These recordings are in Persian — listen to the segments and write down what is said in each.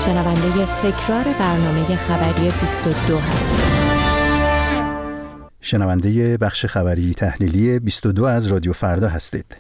شنونده تکرار برنامه خبری 22 هستید. شنونده بخش خبری تحلیلی 22 از رادیو فردا هستید.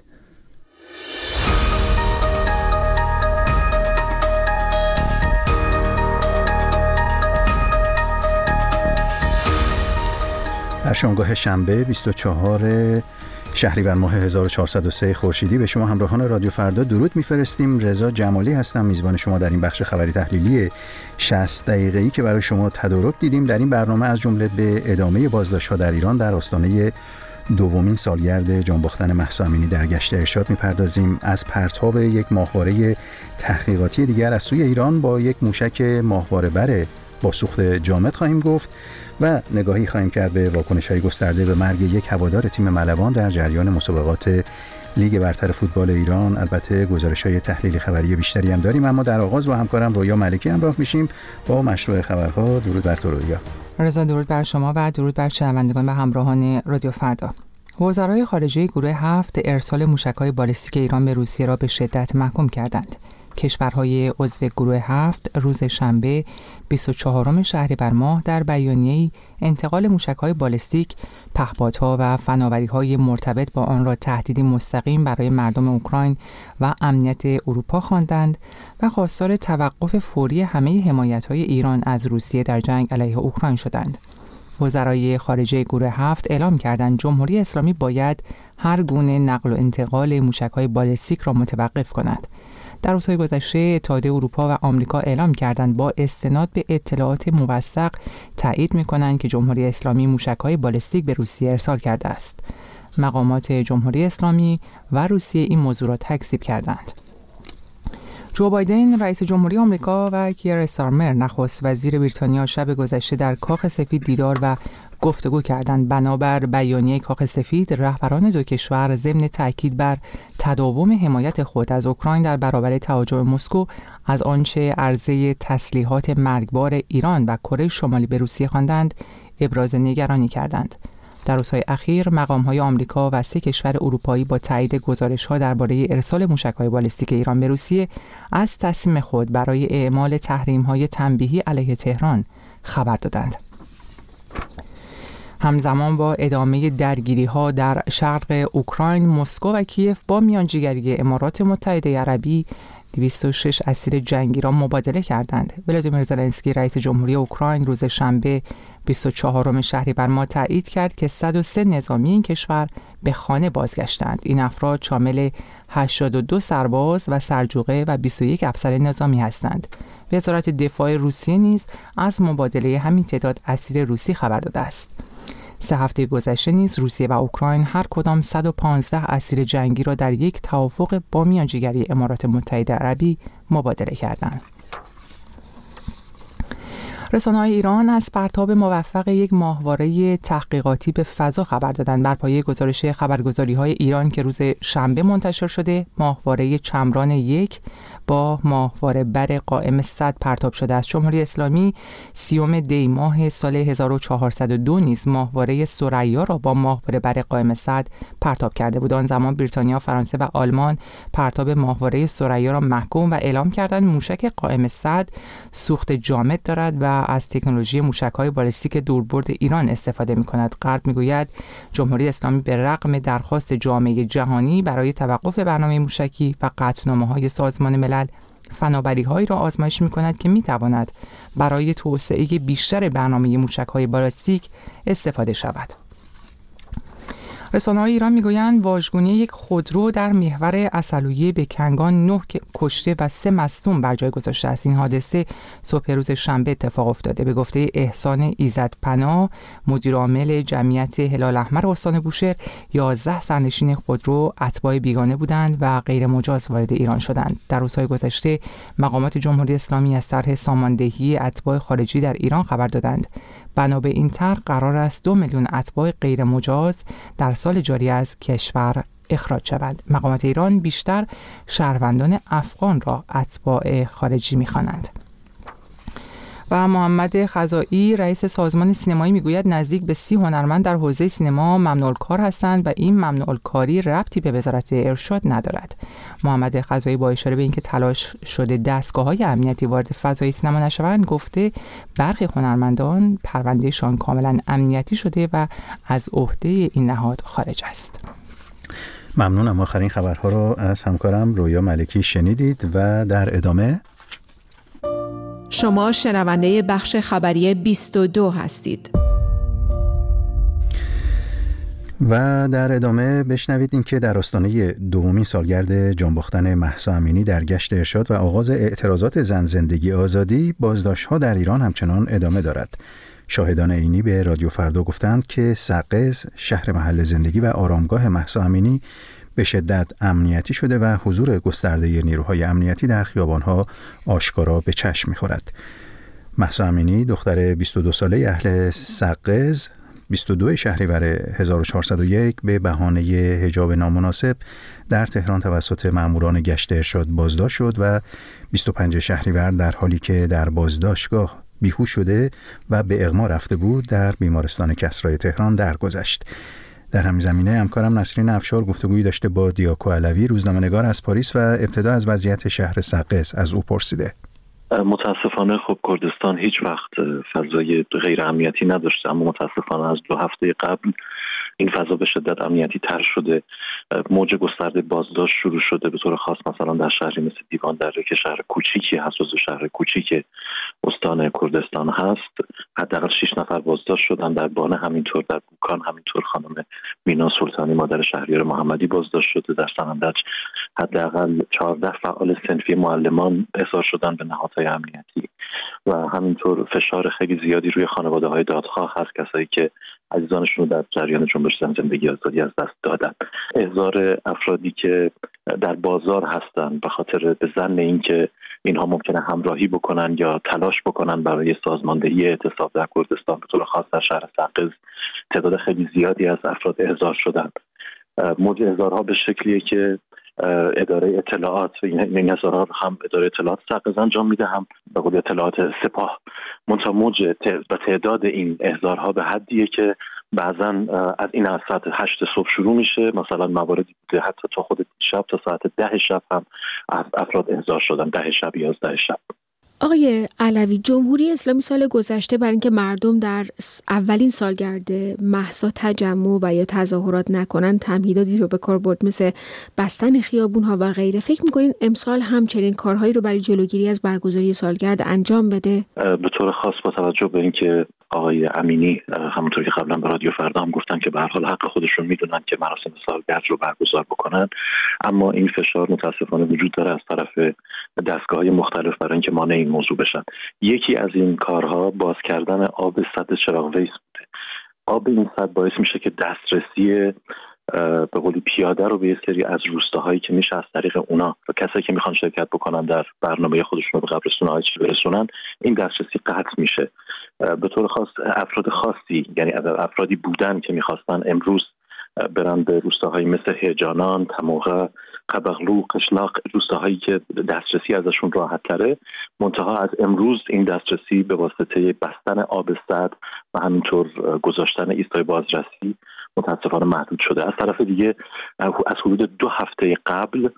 در شامگاه شنبه 24 شهریور ماه 1403 خورشیدی به شما همراهان رادیو فردا درود میفرستیم. رضا جمالی هستم، میزبان شما در این بخش خبری تحلیلی 60 دقیقه‌ای که برای شما تدارک دیدیم. در این برنامه از جمله به ادامه بازداشت‌ها در ایران در آستانه دومین سالگرد جان باختن مهسا امینی در گشت ارشاد میپردازیم. از پرتاب یک ماهواره تحقیقاتی دیگر از سوی ایران با یک موشک ماهواره بر با سوخت جامد خواهیم گفت و نگاهی خواهیم کرد به واکنش‌های گسترده به مرگ یک هوادار تیم ملوان در جریان مسابقات لیگ برتر فوتبال ایران. البته گزارش‌های تحلیلی خبری بیشتری هم داریم، اما در آغاز با همکارم رویا ملکی همراه میشیم با مشروع خبرها. درود بر تو رویا. رضا، درود بر شما و درود بر شنوندگان و همراهان رادیو فردا. وزرای خارجه گروه 7 ارسال موشک‌های بالستیک ایران به روسیه را به شدت محکوم کردند. کشورهای عضو گروه 7 روز شنبه 24 شهریور ماه در بیانیه‌ای انتقال موشک‌های بالستیک، پهپادها و فناوری‌های مرتبط با آن را تهدیدی مستقیم برای مردم اوکراین و امنیت اروپا خواندند و خواستار توقف فوری همه حمایت‌های ایران از روسیه در جنگ علیه اوکراین شدند. وزرای خارجه گروه 7 اعلام کردند جمهوری اسلامی باید هر گونه نقل و انتقال موشک‌های بالستیک را متوقف کند. در روزهای گذشته اتحادیه اروپا و آمریکا اعلام کردند با استناد به اطلاعات موثق تایید می‌کنند که جمهوری اسلامی موشک‌های بالستیک به روسیه ارسال کرده است. مقامات جمهوری اسلامی و روسیه این موضوع را تکذیب کردند. جو بایدن رئیس جمهوری آمریکا و کیر استارمر نخست وزیر بریتانیا شب گذشته در کاخ سفید دیدار و گفتگو کردند. بنابر بیانیه کاخ سفید، رهبران دو کشور ضمن تاکید بر تداوم حمایت خود از اوکراین در برابر تهاجم مسکو از آنچه عرضه تسلیحات مرگبار ایران و کره شمالی به روسیه خواندند، ابراز نگرانی کردند. در روزهای اخیر مقام‌های آمریکا و 3 کشور اروپایی با تایید گزارش‌ها درباره ارسال موشک‌های بالستیک ایران به روسیه از تصمیم خود برای اعمال تحریم‌های تنبیهی علیه تهران خبر دادند. همزمان با ادامه درگیری‌ها در شرق اوکراین، مسکو و کیف با میانجیگری امارات متحده عربی 206 اسیر جنگی را مبادله کردند. ولادیمیر زلنسکی رئیس جمهوری اوکراین روز شنبه 24 شهریور ماه تایید کرد که 103 نظامی این کشور به خانه بازگشتند. این افراد شامل 82 سرباز و سرجوقه و 21 افسر نظامی هستند. وزارت دفاع روسیه نیز از مبادله همین تعداد اسیر روسی خبر داده است. 3 هفته گذشته نیز روسیه و اوکراین هر کدام 115 اسیر جنگی را در یک توافق با میانجیگری امارات متحده عربی مبادله کردند. رسانه‌های ایران از پرتاب موفق یک ماهواره تحقیقاتی به فضا خبر دادند. بر پایه گزارش خبرگزاری‌های ایران که روز شنبه منتشر شده، ماهواره چمران 1 با ماهواره بر قائم صد پرتاب شده است. جمهوری اسلامی 30 دی ماه سال 1402 نیز ماهواره ثریا را با ماهواره بر قائم صد پرتاب کرده بود. آن زمان بریتانیا، فرانسه و آلمان پرتاب ماهواره ثریا را محکوم و اعلام کردند موشک قائم صد سوخت جامد دارد و از تکنولوژی موشک‌های بالستیک دوربرد ایران استفاده می‌کند. غرب می‌گوید جمهوری اسلامی به رغم درخواست جامعه جهانی برای توقف برنامه موشکی و قطعنامه‌های سازمان ملل فناوری‌هایی را آزمایش می‌کند که می‌تواند برای توسعه بیشتر برنامه موشک‌های بالستیک استفاده شود. رسانه‌های ایران میگویند واژگونی یک خودرو در محور عسلویه به کنگان 9 کشته و 3 مصدوم بر جای گذاشته است. این حادثه صبح روز شنبه اتفاق افتاده. به گفته احسان ایزدپناه، مدیر عامل جمعیت هلال احمر استان بوشهر، 11 سرنشین خودرو اتباع بیگانه بودند و غیر مجاز وارد ایران شدند. در روزهای گذشته مقامات جمهوری اسلامی از طرح ساماندهی اتباع خارجی در ایران خبر دادند. بنا به این طرح قرار است 2 میلیون اتباع غیر مجاز در سال جاری از کشور اخراج شوند. مقامات ایران بیشتر شهروندان افغان را اتباع خارجی می‌خوانند. و محمد خزائی رئیس سازمان سینمایی میگوید نزدیک به 30 هنرمند در حوزه سینما ممنوع‌الکار هستند و این ممنوع‌الکاری ربطی به وزارت ارشاد ندارد. محمد خزائی با اشاره به اینکه تلاش شده دستگاه‌های امنیتی وارد فضای سینما نشوند گفته برخی هنرمندان پروندهشان کاملا امنیتی شده و از عهده این نهاد خارج است. ممنونم. آخرین خبرها رو از همکارم رویا ملکی شنیدید و در ادامه شما شنونده بخش خبری 22 هستید. و در ادامه بشنوید این که در آستانه دومین سالگرد جانباختن مهسا امینی در گشت ارشاد و آغاز اعتراضات زن زندگی آزادی، بازداشت‌ها در ایران همچنان ادامه دارد. شاهدان عینی به رادیو فردا گفتند که سقز، شهر محل زندگی و آرامگاه مهسا امینی، به شدت امنیتی شده و حضور گسترده نیروهای امنیتی در خیابان‌ها آشکارا به چشم می‌خورد. مهسا امینی دختر 22 ساله اهل سقز 22 شهریور 1401 به بهانه حجاب نامناسب در تهران توسط ماموران گشت ارشاد بازداشت شد و 25 شهریور در حالی که در بازداشتگاه بیهوش شده و به اغما رفته بود در بیمارستان کسرای تهران درگذشت. در همین زمینه همکارم نسرین افشار گفتگویی داشته با دیاکو علوی، روزنامه‌نگار از پاریس و ابتدا از وضعیت شهر سقز از او پرسیده. متاسفانه خب کردستان هیچ وقت فضای غیر امنیتی نداشته، اما متاسفانه از 2 هفته قبل این فضا به شدت امنیتی تر شده. موج گسترده بازداشت شروع شده، به طور خاص مثلا در شهری مثل دیوان دره که شهر کوچیکی هست، جزو شهر کوچیک استان کردستان هست، حداقل 6 نفر بازداشت شدن. در بانه همینطور، در بوکان همینطور خانم مینا سلطانی مادر شهریار محمدی بازداشت شده. در سنندج حداقل 14 فعال صنفی معلمان احضار شدن به نهادهای امنیتی و همینطور فشار خیلی زیادی روی خانواده‌های دادخواه هست، کسایی که عزیزانشون رو در جریان جنبش زن زندگی آزادی از دست دادن. احضار افرادی که در بازار هستن به خاطر به ظن اینکه اینها ممکنه همراهی بکنن یا تلاش بکنن برای سازماندهی اعتصاب در کردستان، به طور خاص در شهر سقز تعداد خیلی زیادی از افراد احضار شدن. موج احضارها به شکلیه که اداره اطلاعات و این احضارها هم اداره اطلاعات سقز انجام میده، هم به قول اطلاعات سپاه. منتها موج و تعداد این احضارها به حدیه که بعضا از این از ساعت 8 صبح شروع میشه، مثلا مواردی بوده حتی تا خود شب تا ساعت 10 شب هم افراد احضار شدن، 10 شب 11 شب. آقای علوی، جمهوری اسلامی سال گذشته برای اینکه مردم در اولین سالگرد مهسا تجمع و یا تظاهرات نکنن تمهیداتی رو به کار برد، مثل بستن خیابون‌ها و غیره. فکر می‌کنین امسال هم چنین کارهایی رو برای جلوگیری از برگزاری سالگرد انجام بده؟ به طور خاص با توجه به اینکه آقای امینی همونطور که قبلا به رادیو فردا هم گفتن که به هر حال حق خودشون میدونن که مراسم سالگرد رو برگزار بکنن، اما این فشار متاسفانه وجود داره از طرف دستگاه‌های مختلف برای اینکه مانع این موضوع بشن. یکی از این کارها باز کردن آب سد چراغ ویس بوده. آب این سد باعث میشه که دسترسی به قولی پیاده رو به یه سری از روستاهایی که میشه از طریق اونا و کسایی که میخوان شرکت بکنن در برنامه خودشون رو به قبرستون آیچی برسونن، این دسترسی قطع میشه. به طور خاص افراد خاصی، یعنی افرادی بودن که میخواستن امروز برن به روستاهایی مثل هجانان، تموغه، قبغلو، قشلاق، روستاهایی که دسترسی ازشون راحت تره، منتها از امروز این دسترسی به واسطه بستن آب سد و همینطور گذاشتن ایستگاه بازرسی متاسفانه محدود شده. از طرف دیگه از حدود 2 هفته قبل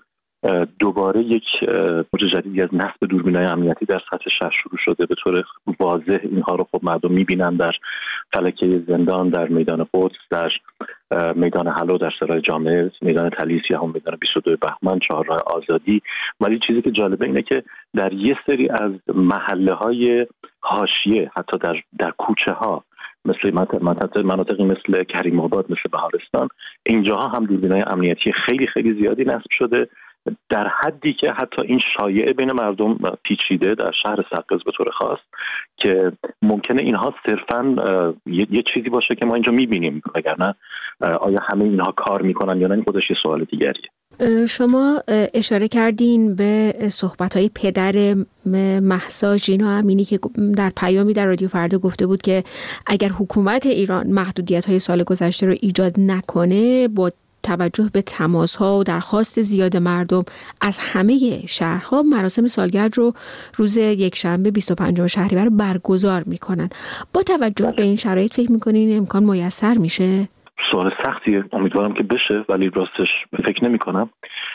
دوباره یک موج جدیدی از نصب دوربین‌های امنیتی در سطح شهر شروع شده. به طور واضح اینها رو خب مردم می‌بینن در فلکه زندان، در میدان قدس، در میدان حلو، در سرای جامعه، میدان تلیس یا هم میدان 22 بهمن، چهارراه آزادی. ولی چیزی که جالبه اینه که در یه سری از محله‌های حاشیه، حتی در کوچه‌ها مثل مناطقی مثل کریم آباد، مثل بهارستان، اینجاها هم دوربین‌های امنیتی خیلی خیلی زیادی نصب شده، در حدی که حتی این شایعه بین مردم پیچیده در شهر سقز به طور خاص که ممکنه اینها صرفاً یه چیزی باشه که ما اینجا می‌بینیم، وگرنه آیا همه اینها کار می‌کنن یا نه، این خودش یه سوال دیگریه. شما اشاره کردین به صحبت‌های پدر مهسا ژینا امینی که در پیامی در رادیو فردا گفته بود که اگر حکومت ایران محدودیت‌های سال گذشته رو ایجاد نکنه با توجه به تماس‌ها و درخواست زیاد مردم از همه شهرها مراسم سالگرد رو روز یکشنبه 25 شهریور برگزار میکنن. با توجه به این شرایط فکر میکنین این امکان میسر میشه؟ سوال سختیه، امیدوارم که بشه، ولی راستش فکر نمی کنم.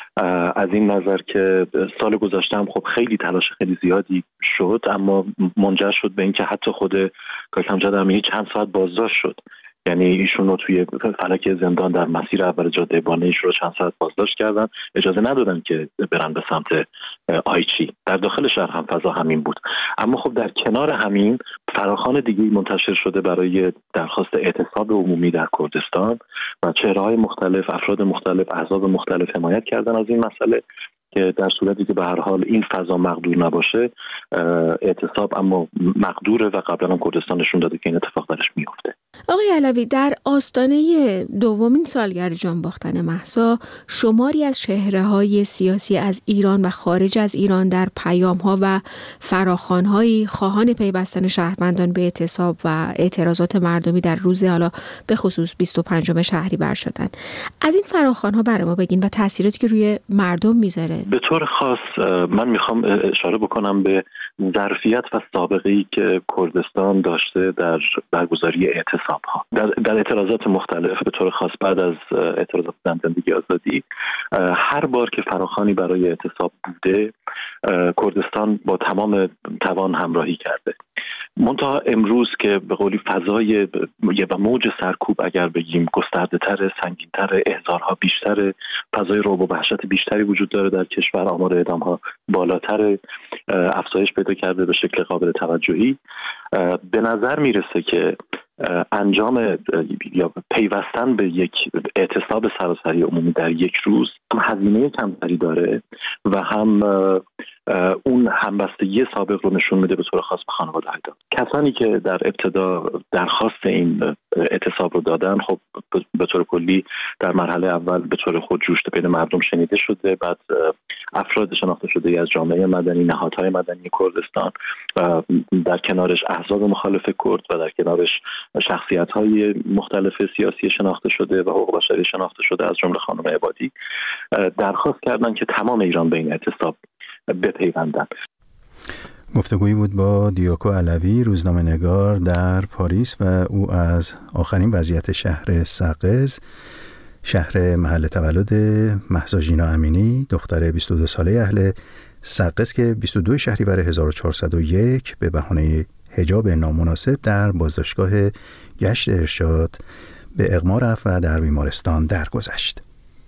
از این نظر که سال گذشته هم خب خیلی تلاش خیلی زیادی شد، اما منجر شد به اینکه حتی خود کاک امجد امینی چند ساعت بازداشت شد. یعنی ایشون رو توی فلک زندان در مسیر اول جاده بانیش رو چند ساعت بازداشت کردن، اجازه ندادن که برن به سمت آیچی. در داخل شهر هم فضا همین بود. اما خب در کنار همین فراخوان دیگه منتشر شده برای درخواست اعتصاب عمومی در کردستان و چهره‌های مختلف، افراد مختلف، احزاب مختلف حمایت کردن از این مسئله که در صورتی که به هر حال این فضا مقدور نباشه اعتصاب اما مقدوره و قبلا هم کردستان نشون داده که این اتفاق درش میفته. آقای علوی، در آستانه دومین سالگرد جانباختن مهسا شماری از چهره‌های سیاسی از ایران و خارج از ایران در پیام‌ها و فراخوان‌هایی خواهان پیوستن شهروندان به اعتصاب و اعتراضات مردمی در روز حالا به خصوص 25 شهریور شدن. از این فراخوان‌ها برای ما بگین و تأثیراتی که روی مردم میذاره. به طور خاص من میخوام اشاره بکنم به ظرفیت و سابقه‌ای که کردستان داشته در برگزاری اعتصاب‌ها. در اعتراضات مختلف، به طور خاص بعد از اعتراضات زندگی آزادی، هر بار که فراخوانی برای اعتصاب بوده کردستان با تمام توان همراهی کرده. منتها امروز که به قولی فضای و موج سرکوب اگر بگیم گسترده‌تر، سنگین‌تر، احضارها بیشتر، فضای رعب و وحشت بیشتری وجود داره در کشور، آمار اعدام‌ها بالاتر، افزایش پیدا کرده به شکل قابل توجهی. به نظر میرسه که انجام یا پیوستن به یک اعتصاب سراسری عمومی در یک روز هم هزینه کمتری داره و هم اون همبستگی سابق رو نشون میده، به طور خاص به خانواده‌های کسانی که در ابتدا درخواست این اعتصاب رو دادن. خب به طور کلی در مرحله اول به طور خودجوش بین مردم شنیده شده، بعد افراد شناخته شده از جامعه مدنی، نهادهای مدنی کردستان و در کنارش احزاب مخالف کرد و در کنارش شخصیت‌های مختلف سیاسی شناخته شده و حقوق بشری شناخته شده از جمله خانم عبادی درخواست کردن که تمام ایران به این اعتصاب بپیوندن. گفتگویی بود با دیاکو علوی، روزنامه‌نگار در پاریس، و او از آخرین وضعیت شهر سقز، شهر محل تولد مهسا ژینا امینی، دختر 22 ساله اهل سقز که 22 شهریور 1401 به بهانه حجاب نامناسب در بازداشتگاه گشت ارشاد به اغما رفت و در بیمارستان درگذشت.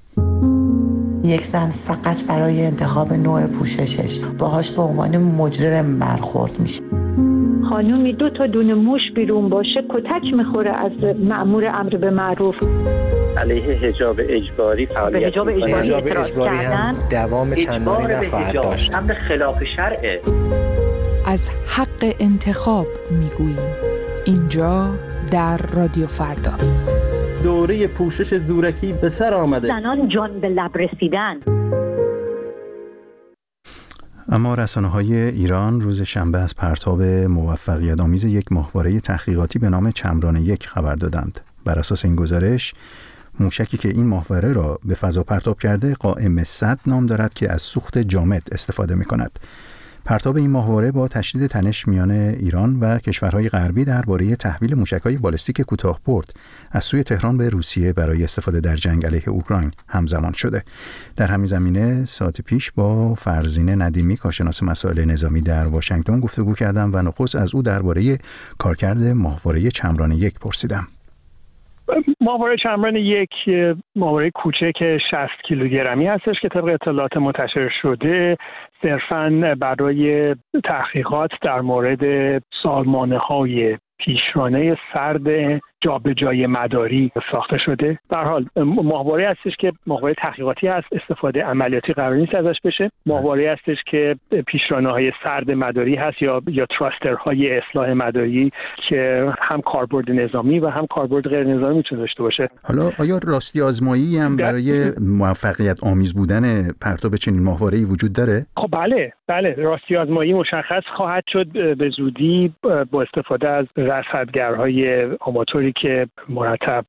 یک زن فقط برای انتخاب نوع پوششش باهاش به عنوان مجرم برخورد میشه. خانومی 2 تا دونه موش بیرون باشه کتک میخوره از مأمور امر به معروف. علیه حجاب اجباری فعالیت حجاب اجباری هم دوام چندانی نخواهد داشت. امر خلاف شرعه. از حق انتخاب میگوییم اینجا در رادیو فردا. دوره پوشش زورکی به سر آمده. زنان جان به لب رسیدن. اما رسانه‌های ایران روز شنبه از پرتاب موفقیت آمیز یک ماهواره تحقیقاتی به نام چمران 1 خبر دادند. بر اساس این گزارش، موشکی که این ماهواره را به فضا پرتاب کرده قائم 100 نام دارد که از سوخت جامد استفاده می‌کند. پرتاب این ماهواره با تشدید تنش میان ایران و کشورهای غربی درباره تحویل موشک‌های بالستیک کوتاه‌برد از سوی تهران به روسیه برای استفاده در جنگ علیه اوکراین همزمان شده. در همین زمینه ساعت پیش با فرزین ندیمی، کارشناس مسائل نظامی در واشنگتن گفتگو کردم و نخست از او درباره کارکرد ماهواره چمران 1 پرسیدم. ماهواره چمران 1 ماهواره کوچک 60 کیلوگرمی هستش که طبق اطلاعات منتشر شده صرفاً برای تحقیقات در مورد سالمانه‌های پیشرانه سرد جابجایی مداری ساخته شده. به هر حال ماهواره هستش که ماهواره تحقیقاتی هست، استفاده عملیاتی قرار نیست ازش بشه. ماهواره هستش که پیشرانه‌های سرد مداری هست یا تراسترهای اصلاح مداری که هم کاربرد نظامی و هم کاربرد غیر نظامی میتونه داشته باشه. حالا آیا راستی آزمایی هم برای موفقیت آمیز بودن پرتاب چنین ماهواره‌ای وجود داره؟ خب بله راستی آزمایی مشخص خواهد شد به زودی با استفاده از رصدگرهای آماتوری که مرتب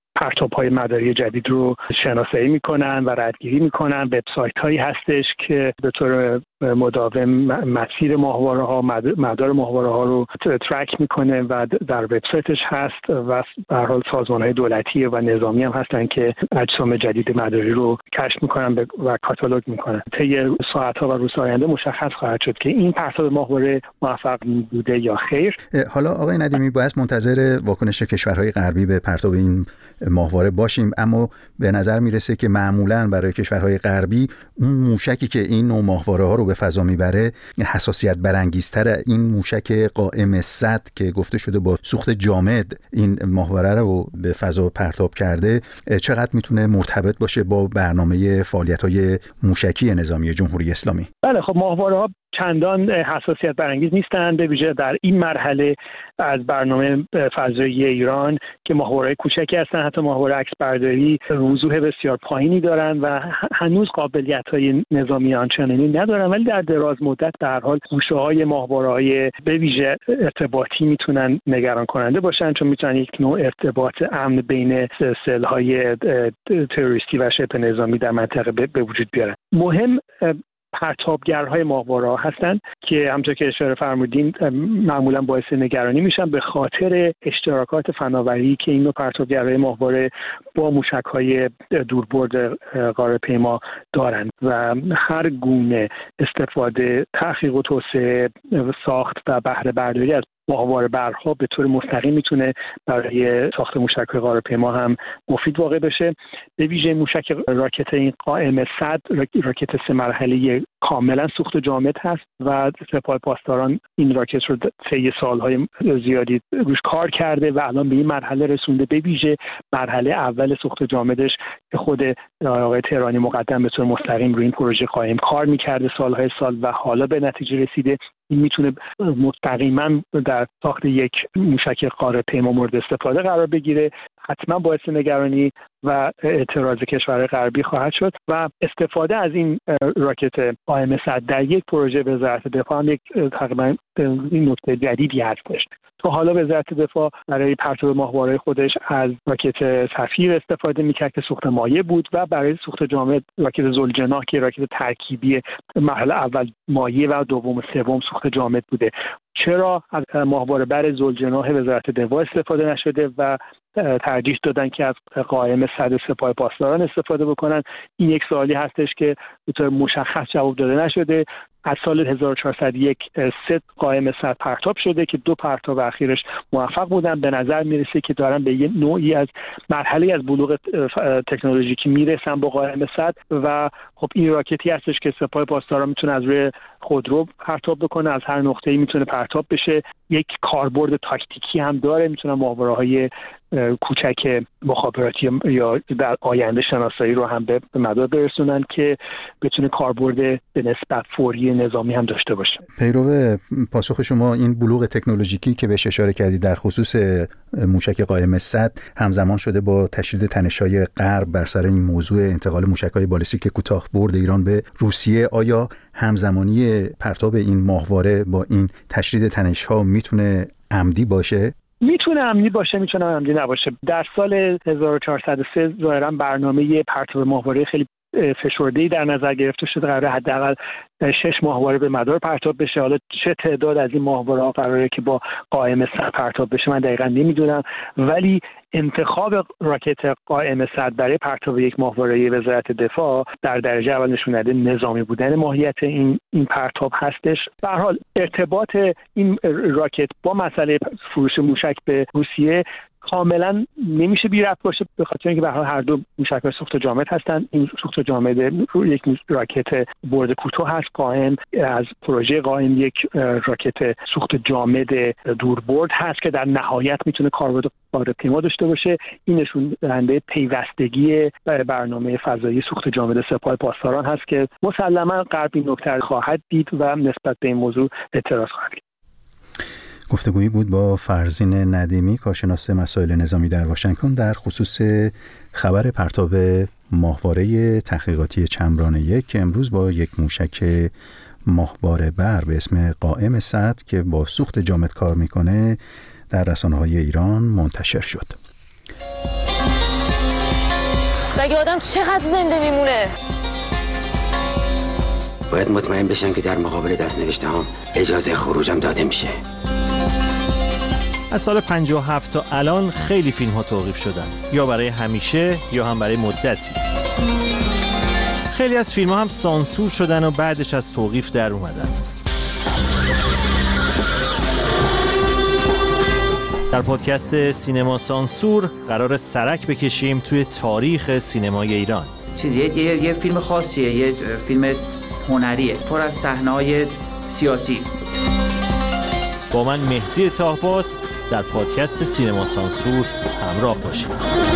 پرتاب‌های مداری جدید رو شناسایی میکنن و ردگیری میکنن. وبسایت هایی هستش که به طور مداوم مسیر ماهواره ها، مدار ماهواره ها رو ترک میکنه و در وبسایتش هست و به هر حال سازمان های دولتی و نظامی هم هستن که اجسام جدید مداری رو کشف میکنن و کاتالوگ میکنن. طی ساعت‌ها و روزهای آینده مشخص خواهد شد که این پرتاب ماهواره موفق بوده یا خیر. حالا آقای ندیمی باید منتظر واکنش کشورهای غربی به پرتاب این ماهواره باشیم، اما به نظر میرسه که معمولاً برای کشورهای غربی اون موشکی که این نوع ماهواره ها رو به فضا میبره حساسیت برانگیزتر. این موشک قائم صد که گفته شده با سوخت جامد این ماهواره رو به فضا پرتاب کرده، چقدر میتونه مرتبط باشه با برنامه فعالیت‌های موشکی نظامی جمهوری اسلامی؟ بله، خب ماهواره ها چندان حساسیت برانگیز نیستند، به ویژه در این مرحله از برنامه فضایی ایران که ماهواره‌های کوچکی هستند. حتی ماهواره عکسبرداری وضوح بسیار پایینی دارند و هنوز قابلیت‌های نظامی آنچنانی ندارند، ولی در دراز مدت به هر حال گوشه‌های ماهواره‌های به ویژه ارتباطی میتونن نگران کننده باشن، چون میتونن یک نوع ارتباط امن بین سل‌های تروریستی و شبه نظامی در منطقه به وجود بیارن. مهم پرتابگرهای ماهواره‌ها هستند که همونطور که اشاره فرمودین معمولا باعث نگرانی میشن به خاطر اشتراکات فناوری که این نوع پرتابگرهای ماهواره با موشک‌های دوربرد قاره‌پیما دارند و هر گونه استفاده، تحقیق و توسعه، ساخت و بهره برداری از ماهواره برها به طور مستقیم میتونه برای ساخت موشک‌های قاره‌پیما هم مفید واقع بشه. به ویژه موشک راکت این قائم صد، راکت 3 مرحله‌ای کاملا سوخت جامد هست و سپاه پاسداران این راکت رو طی سال‌های زیادی روش کار کرده و الان به این مرحله رسونده. به ویژه مرحله اول سوخت جامدش که خود آقای تهرانی مقدم به طور مستقیم روی این پروژه قائم کار می‌کرده سال‌های سال و حالا به نتیجه رسیده. این میتونه مستقیما در ساخت یک موشک قاره‌پیما مورد استفاده قرار بگیره. حتما باعث نگرانی و اعتراض کشورهای غربی خواهد شد و استفاده از این راکت قائم صد در یک پروژه وزارت دفاع هم یک تقریبا این نکته جدیدی هستش. تا حالا وزارت دفاع برای پرتاب ماهواره خودش از راکت سفیر استفاده میکرد که سوخت مایع بود و برای سوخت جامد راکت ذوالجناح که راکت ترکیبی مرحله اول مایع و دوم و سوم سوخت جامد بوده. چرا از ماهواره بر ذوالجناح وزارت دفاع استفاده نشده و ترجیح دادن که از قائم صد سپاه پاسداران استفاده بکنن؟ این یک سوالی هستش که به طور مشخص جواب داده نشده. از سال 1401 3 قائم صد پرتاب شده که 2 پرتاب اخیرش موفق بودن. به نظر میرسه که دارن به یه نوعی از مرحله از بلوغ تکنولوژیکی میرسن با قائم صد و خب این راکتی هستش که سپاه پاسداران میتونه از روی خودرو پرتاب بکنه، از هر نقطه‌ای میتونه پرتاب بشه. یک کاربرد تاکتیکی هم داره، میتونه ماهواره‌های کوچک مخابراتی یا در آینده شناسایی رو هم به مدار برسونن که بتونه کاربرد به نسبت فوری نظامی هم داشته باشه. پیرو پاسخ شما، این بلوغ تکنولوژیکی که بهش اشاره کردید در خصوص موشک قائم صد همزمان شده با تشدید تنش‌های غرب بر سر این موضوع انتقال موشک‌های بالستیک کوتاه برد ایران به روسیه. آیا همزمانی پرتاب این ماهواره با این تشدید تنش‌ها میتونه عمدی باشه؟ میتونه عمدی باشه، میتونه عمدی نباشه. در سال 1403 ظاهرا برنامه پرتاب ماهواره خیلی فشرده‌ای در نظر گرفته شده. قراره حداقل 6 ماهواره به مدار پرتاب بشه. حالا چه تعداد از این ماهواره‌ها قراره که با قائم صد پرتاب بشه من دقیقاً نمیدونم، ولی انتخاب راکت قائم صد برای پرتاب یک ماهواره وزارت دفاع در درجه اول نشون داده نظامی بودن ماهیت این پرتاب هستش. به هر حال ارتباط این راکت با مسئله فروش موشک به روسیه کاملا نمیشه بی ربط باشه، به خاطر اینکه به هر دو موشک‌های سوخت جامد هستن. این سوخت جامد یک راکت برد کوتاه هست قائم، از پروژه قائم یک راکت سوخت جامد دوربرد هست که در نهایت میتونه کاربرد قاره‌پیما داشته باشه. این نشون دهنده پیوستگی برنامه فضایی سوخت جامد سپاه پاسداران هست که مسلما غرب این نکته خواهد دید و نسبت به این موضوع اعتراض خواهد کرد. گفتگویی بود با فرزین ندیمی، کارشناس مسائل نظامی در واشنگتن در خصوص خبر پرتاب ماهواره تحقیقاتی چمران 1 که امروز با یک موشک ماهواره بر به اسم قائم صد که با سوخت جامد کار میکنه در رسانه‌های ایران منتشر شد. مگه آدم چقدر زنده میمونه؟ باید مطمئن بشم که در مقابل دست‌نوشته هم اجازه خروجم داده میشه. از سال 57 تا الان خیلی فیلم ها توقیف شدن، یا برای همیشه یا هم برای مدتی. خیلی از فیلم ها هم سانسور شدن و بعدش از توقیف در اومدن. در پادکست سینما سانسور قرار سرک بکشیم توی تاریخ سینمای ایران. یه فیلم خاصیه، یه فیلم هنریه پر از صحنه‌های سیاسی. با من مهدی طاهباز در پادکست سینما سانسور همراه باشید.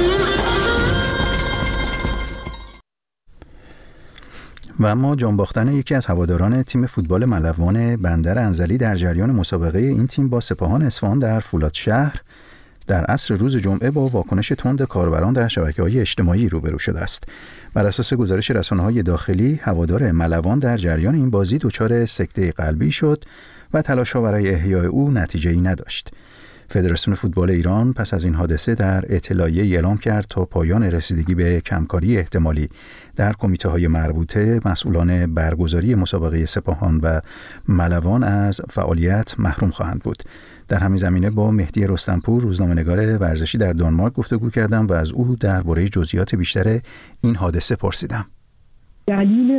و اما جان باختن یکی از هواداران تیم فوتبال ملوان بندر انزلی در جریان مسابقه این تیم با سپاهان اصفهان در فولادشهر در عصر روز جمعه با واکنش تند کاربران در شبکه‌های اجتماعی روبرو شده است. بر اساس گزارش رسانه‌های داخلی، هوادار ملوان در جریان این بازی دچار سکته قلبی شد و تلاش‌ها برای احیای او نتیجه‌ای نداشت. فدراسیون فوتبال ایران پس از این حادثه در اطلاعیه‌ای اعلام کرد تا پایان رسیدگی به کمکاری احتمالی در کمیته‌های مربوطه مسئولان برگزاری مسابقه سپاهان و ملوان از فعالیت محروم خواهند بود. در همین زمینه با مهدی رستمپور، روزنامه‌نگار ورزشی در دانمارک گفتگو کردم و از او درباره جزئیات بیشتر این حادثه پرسیدم. دلیل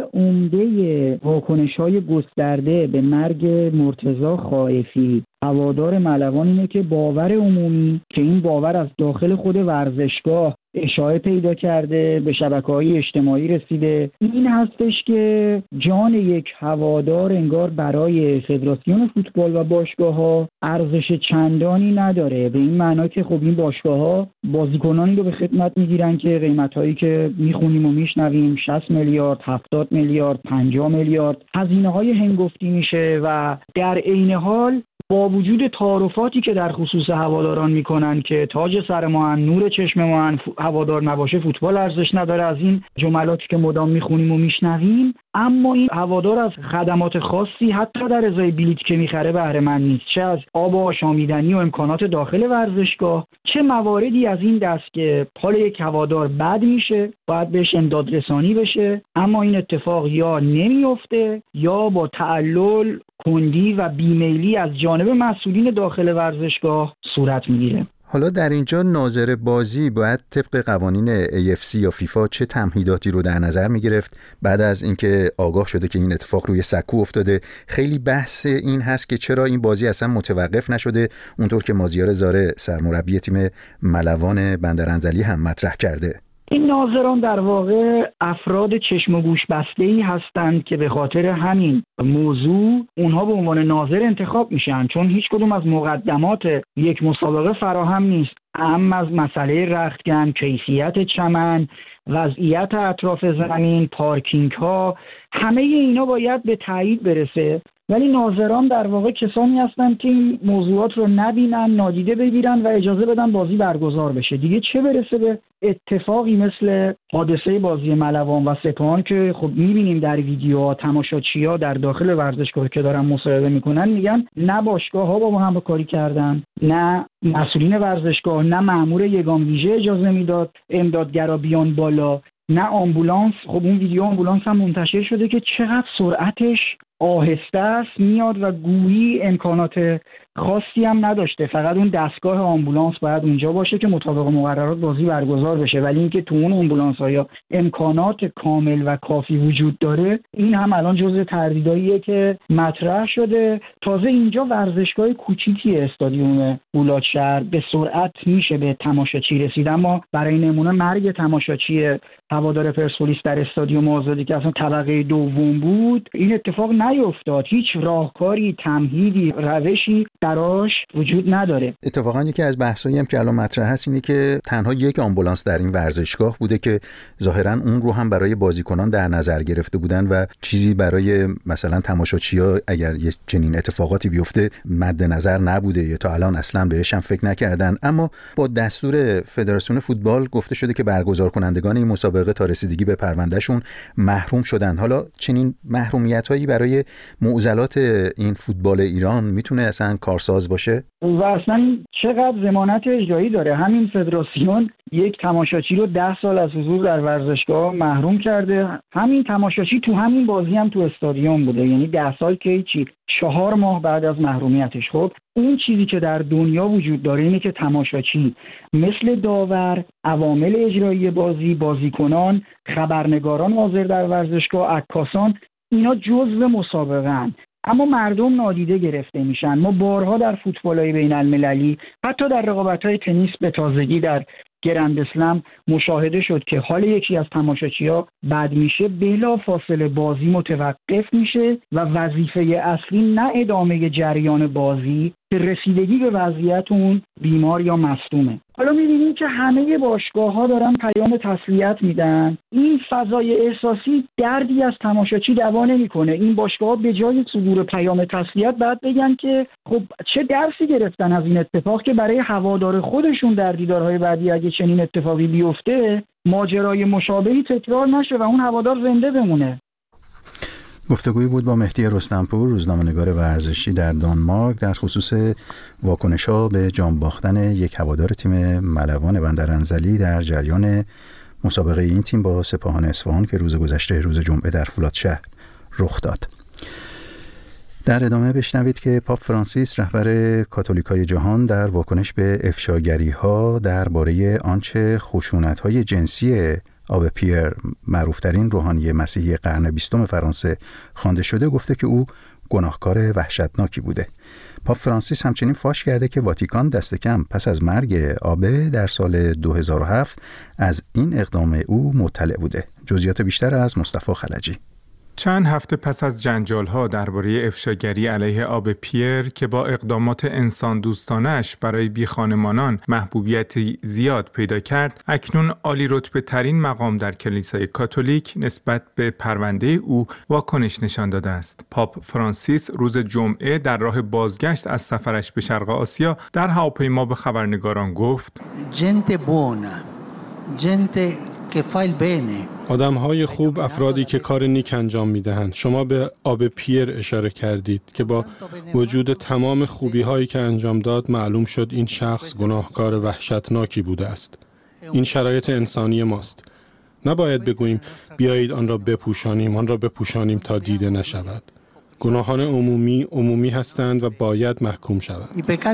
عمده واکنش‌های گسترده به مرگ مرتضی خائفی هوادار ملوان اینه که باور عمومی که این باور از داخل خود ورزشگاه اشاعه پیدا کرده، به شبکه‌های اجتماعی رسیده، این هستش که جان یک هوادار انگار برای فدراسیون فوتبال و باشگاه‌ها ارزش چندانی نداره، به این معنا که خب این باشگاه‌ها بازیکنانی رو به خدمت میگیرن که قیمت‌هایی که میخونیم و میشنویم 60 میلیارد، 70 میلیارد، 50 میلیارد هزینه‌های هنگفتی میشه و در عین حال با وجود تعارفاتی که در خصوص هواداران میکنن که تاج سر ما هن، نور چشم ما هن، هوادار نباشه فوتبال ارزش نداره، از این جملاتی که مدام میخونیم و میشنویم، اما این هوادار از خدمات خاصی حتی در ازای بلیط که میخره بهره مند نیست، چه از آب و آشامیدنی و امکانات داخل ورزشگاه، چه مواردی از این دست که حال یک هوادار بد میشه، باید بهش امداد رسانی بشه، اما این اتفاق یا نمیفته یا با تعلل، کندی و بیمیلی از جانب مسئولین داخل ورزشگاه صورت میگیره. حالا در اینجا ناظر بازی باید طبق قوانین AFC یا فیفا چه تمهیداتی رو در نظر میگرفت بعد از اینکه آگاه شده که این اتفاق روی سکو افتاده؟ خیلی بحث این هست که چرا این بازی اصلا متوقف نشده، اونطور که مازیار زاره سرمربی تیم ملوان بندر انزلی هم مطرح کرده. این ناظران در واقع افراد چشم و گوش بسته‌ای هستند که به خاطر همین موضوع اونها به عنوان ناظر انتخاب میشن، چون هیچ کدوم از مقدمات یک مسابقه فراهم نیست، اما از مسئله رختکن، کیفیت چمن، وضعیت اطراف زمین، پارکینگ ها، همه اینا باید به تایید برسه. ولی ناظران در واقع کسانی هستند که این موضوعات رو نبینن، نادیده بگیرن و اجازه بدن بازی برگزار بشه. دیگه چه برسه به اتفاقی مثل حادثه بازی ملوان و سپاهان که خب میبینیم در ویدیوها تماشاچی‌ها در داخل ورزشگاه که دارن مصاحبه میکنن میگن نه باشگاه‌ها با هم کاری کردن، نه مسئولین ورزشگاه، نه مأمور یگان ویژه اجازه میداد امدادگرا بیان بالا، نه آمبولانس. خب اون ویدیو آمبولانس هم منتشر شده که چقدر سرعتش آهسته است میاد و گویی امکانات خاصی هم نداشته، فقط اون دستگاه آمبولانس باید اونجا باشه که مطابق مقررات بازی برگزار بشه، ولی اینکه تو اون آمبولانس ها امکانات کامل و کافی وجود داره، این هم الان جزء تردیداییه که مطرح شده. تازه اینجا ورزشگاه کوچیکی استادیوم فولادشهر به سرعت میشه به تماشاچی رسید، اما برای نمونه مرگ تماشاچی هوادار پرسپولیس در استادیوم آزادی که اصلا طبقه دوم بود، این اتفاق نیفتاد. هیچ راهکاری، تمهیدی، روشی براش وجود نداره. اتفاقا یکی از بحثایی هم که الان مطرح هست اینه که تنها یک آمبولانس در این ورزشگاه بوده که ظاهرا اون رو هم برای بازیکنان در نظر گرفته بودن و چیزی برای مثلا تماشاچی‌ها اگر یه چنین اتفاقاتی بیفته مد نظر نبوده یا تا الان اصلا بهش هم فکر نکردن. اما با دستور فدراسیون فوتبال گفته شده که برگزار کنندگان این مسابقه تا رسیدگی به پروندهشون محروم شدن. حالا چنین محرومیت‌هایی برای معضلات این فوتبال ایران میتونه اصلا کارساز باشه؟ و اصلا چقدر ضمانت اجرایی داره؟ همین فدراسیون یک تماشاچی رو 10 سال از حضور در ورزشگاه محروم کرده. همین تماشاچی تو همین بازی هم تو استادیوم بوده، یعنی 10 سال که هیچی، 4 ماه بعد از محرومیتش. خب اون چیزی که در دنیا وجود داره اینه که تماشاچی مثل داور، عوامل اجرایی بازی، بازیکنان، خبرنگاران حاضر در ورزشگاه، عکاسان، اینا جزو مسابقه‌ان، اما مردم نادیده گرفته میشن. ما بارها در فوتبال‌های بین‌المللی، حتی در رقابت‌های تنیس به تازگی در گرند اسلم مشاهده شد که حال یکی از تماشاچی‌ها بد میشه، بلا فاصله بازی متوقف میشه و وظیفه اصلی نه ادامه جریان بازی که رسیدگی به وضعیت اون بیمار یا مصدومه. حالا می‌بینیم که همه باشگاه‌ها دارن پیام تسلیت میدن. این فضای احساسی دردی از تماشاچی دوا نمی‌کنه. این باشگاه‌ها به جای صدور پیام تسلیت بعد بگن که خب چه درسی گرفتن از این اتفاق که برای هوادار خودشون در دیدارهای بعدی اگه چنین اتفاقی بیفته ماجرای مشابهی تکرار نشه و اون هوادار زنده بمونه. گفتگویی بود با مهدی رستمپور، روزنامه‌نگار ورزشی در دانمارک، در خصوص واکنش‌ها به جان باختن یک هوادار تیم ملوان بندرانزلی در جریان مسابقه این تیم با سپاهان اصفهان که روز گذشته روز جمعه در فولادشهر رخ داد. در ادامه بشنوید که پاپ فرانسیس رهبر کاتولیکای جهان در واکنش به افشاگری‌ها درباره آنچه خشونت‌های جنسی آبه پیر، معروفترین روحانی مسیحی قرن 20 فرانسه خوانده شده، گفته که او گناهکار وحشتناکی بوده. پاپ فرانسیس همچنین فاش کرده که واتیکان دست کم پس از مرگ آبه در سال 2007 از این اقدام او مطلع بوده. جزئیات بیشتر از مصطفی خلجی. چند هفته پس از جنجال‌ها درباره افشاگری علیه آبه پیر که با اقدامات انسان دوستانش برای بیخانمانان محبوبیت زیاد پیدا کرد، اکنون عالی رتبه ترین مقام در کلیسای کاتولیک نسبت به پرونده او واکنش نشان داده است. پاپ فرانسیس روز جمعه در راه بازگشت از سفرش به شرق آسیا در هواپیما به خبرنگاران گفت: آدم‌های خوب، افرادی که کار نیک انجام می‌دهند. شما به آبه پیر اشاره کردید که با وجود تمام خوبی‌هایی که انجام داد معلوم شد این شخص گناهکار وحشتناکی بوده است. این شرایط انسانی ماست. نباید بگوییم بیایید آن را بپوشانیم تا دیده نشود. گناهان عمومی هستند و باید محکوم شوند.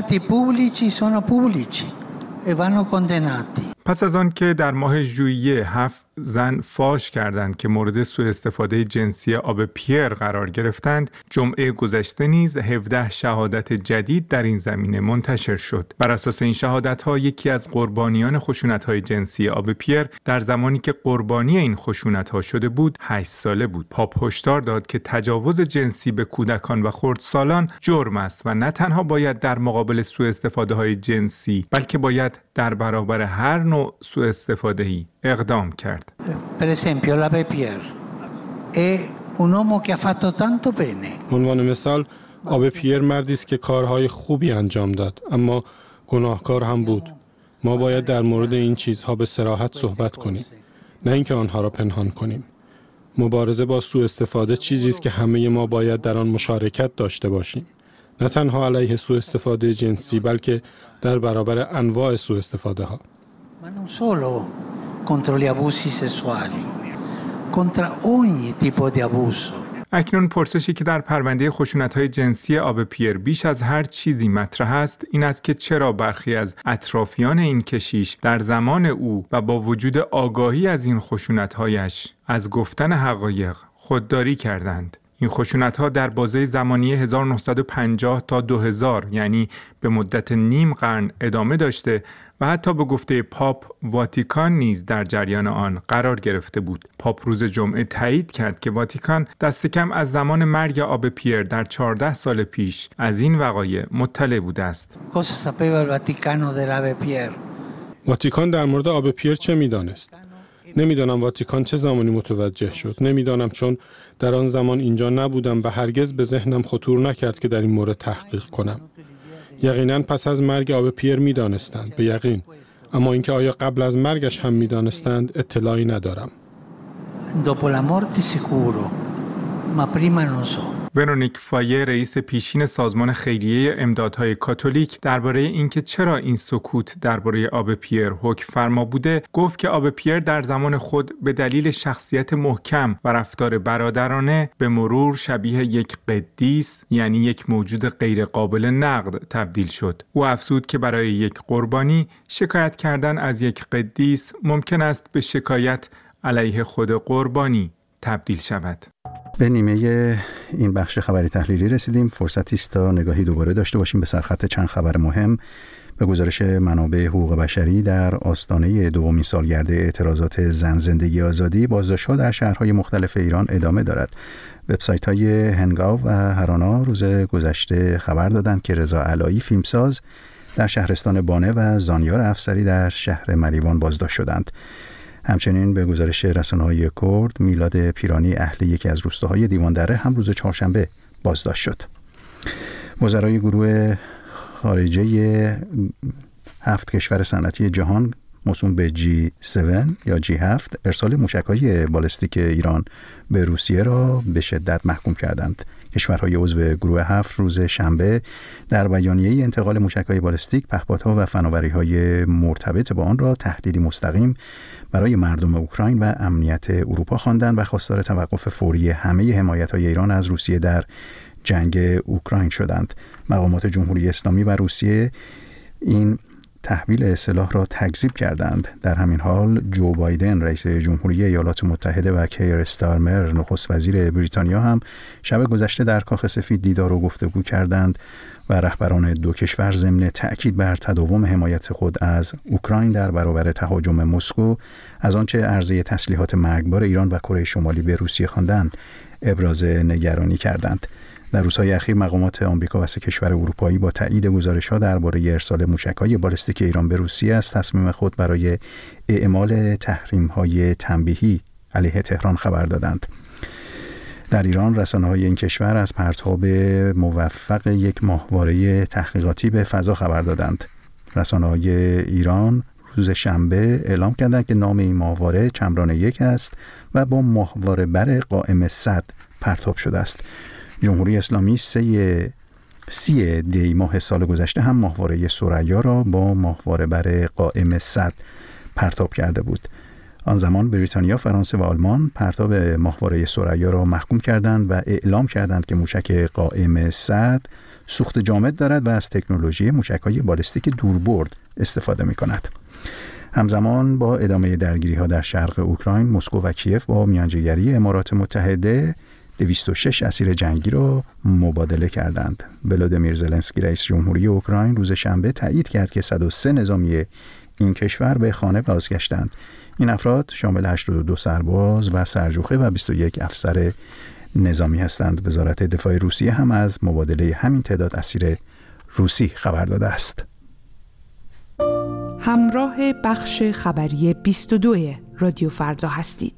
پس از آن که در ماه ژوئیه 7 زن فاش کردند که مورد سوء استفاده جنسی آبه پیر قرار گرفتند، جمعه گذشته نیز 17 شهادت جدید در این زمینه منتشر شد. بر اساس این شهادت‌ها یکی از قربانیان خشونت‌های جنسی آبه پیر در زمانی که قربانی این خشونت‌ها شده بود 8 ساله بود. پاپ هشدار داد که تجاوز جنسی به کودکان و خردسالان جرم است و نه تنها باید در مقابل سوء استفاده‌های جنسی بلکه باید در برابر هر نوع سوء استفاده‌ای اقدام کرد. Per esempio l'Abbé Pierre è un uomo che ha fatto tanto bene. عنوان مثال، آبه پیر مردی است که کارهای خوبی انجام داد اما گناهکار هم بود. ما باید در مورد این چیزها به صراحت صحبت کنیم، نه اینکه آنها را پنهان کنیم. مبارزه با سوء استفاده چیزی است که همه ما باید در آن مشارکت داشته باشیم. نه تنها علیه سوء استفاده جنسی بلکه در برابر انواع سوء استفاده ها. Ma non solo contro gli abusi sessuali, contro ogni tipo di abuso. اکنون پرسشی که در پرونده خشونت‌های جنسی آبه پیر بیش از هر چیزی مطرح است این است که چرا برخی از اطرافیان این کشیش در زمان او و با وجود آگاهی از این خشونت‌هایش از گفتن حقایق خودداری کردند. این خشونت‌ها در بازه زمانی 1950 تا 2000 یعنی به مدت نیم قرن ادامه داشته و حتی به گفته پاپ واتیکان نیز در جریان آن قرار گرفته بود. پاپ روز جمعه تایید کرد که واتیکان دست کم از زمان مرگ آبه پیر در 14 سال پیش از این وقایع مطلع بوده است. واتیکان در مورد آبه پیر چه می‌دانست؟ نمیدانم واتیکان چه زمانی متوجه شد. نمیدانم چون در آن زمان اینجا نبودم و هرگز به ذهنم خطور نکرد که در این مورد تحقیق کنم. یقینا پس از مرگ آبه پیر میدانستند، به یقین. اما اینکه آیا قبل از مرگش هم میدانستند اطلاعی ندارم. ورونیک فایر، رئیس پیشین سازمان خیریه امدادهای کاتولیک، درباره اینکه چرا این سکوت درباره آبه پیر حکم فرما بوده، گفت که آبه پیر در زمان خود به دلیل شخصیت محکم و رفتار برادرانه به مرور شبیه یک قدیس، یعنی یک موجود غیر قابل نقد، تبدیل شد. او افزود که برای یک قربانی شکایت کردن از یک قدیس ممکن است به شکایت علیه خود قربانی تبدیل شود. به نیمه این بخش خبری تحلیلی رسیدیم. فرصتی است تا نگاهی دوباره داشته باشیم به سرخط چند خبر مهم. به گزارش منابع حقوق بشری، در آستانه دومین سالگرد اعتراضات زن زندگی آزادی، بازداشت‌ها در شهرهای مختلف ایران ادامه دارد. وبسایت‌های هنگاو و هرانا روز گذشته خبر دادند که رضا علایی، فیلمساز، در شهرستان بانه و زانیار افسری در شهر مریوان بازداشت شدند. همچنین به گزارش رسانه‌های کرد، میلاد پیرانی، اهل یکی از روستاهای دیوان دره، هم روز چهارشنبه بازداشت شد. وزرای گروه خارجه 7 کشور صنعتی جهان موسوم به G7 یا G7 ارسال موشک‌های بالستیک ایران به روسیه را به شدت محکوم کردند. کشورهای عضو گروه 7 روز شنبه در بیانیه‌ای انتقال موشک‌های بالستیک، پهپادها و فناوری‌های مرتبط با آن را تهدیدی مستقیم برای مردم اوکراین و امنیت اروپا خواندند و خواستار توقف فوری همه حمایت‌های ایران از روسیه در جنگ اوکراین شدند. مقامات جمهوری اسلامی و روسیه این تحویل سلاح را تکذیب کردند. در همین حال جو بایدن رئیس جمهوری ایالات متحده و کیر استارمر نخست وزیر بریتانیا هم شب گذشته در کاخ سفید دیدار و گفتگو کردند و رهبران دو کشور ضمن تأکید بر تداوم حمایت خود از اوکراین در برابر تهاجم مسکو از آنچه عرضه تسلیحات مرگبار ایران و کره شمالی به روسیه خواندند ابراز نگرانی کردند. در روزهای اخیر مقامات آمریکا و 3 کشور اروپایی با تایید گزارش‌ها درباره ارسال موشک‌های بالستیک ایران به روسیه از تصمیم خود برای اعمال تحریم‌های تنبیهی علیه تهران خبر دادند. در ایران رسانه‌های این کشور از پرتاب موفق یک ماهواره تحقیقاتی به فضا خبر دادند. رسانه‌های ایران روز شنبه اعلام کردند که نام این ماهواره چمران 1 است و با ماهواره بر قائم 100 پرتاب شده است. جمهوری اسلامی 30 دی ماه سال گذشته هم ماهواره ثریا را با ماهواره بر قائم 100 پرتاب کرده بود. آن زمان بریتانیا، فرانسه و آلمان پرتاب ماهواره ثریا را محکوم کردند و اعلام کردند که موشک قائم 100 سوخت جامد دارد و از تکنولوژی موشک‌های بالستیک دوربرد استفاده می‌کند. همزمان با ادامه درگیری‌ها در شرق اوکراین، مسکو و کیف با میانجیگری امارات متحده 206 اسیر جنگی را مبادله کردند. ولادیمیر زلنسکی رئیس جمهوری اوکراین روز شنبه تایید کرد که 103 نظامی این کشور به خانه بازگشتند. این افراد شامل 82 سرباز و سرجوخه و 21 افسر نظامی هستند. وزارت دفاع روسیه هم از مبادله همین تعداد اسیر روسی خبر داده است. همراه بخش خبری 22 رادیو فردا هستید.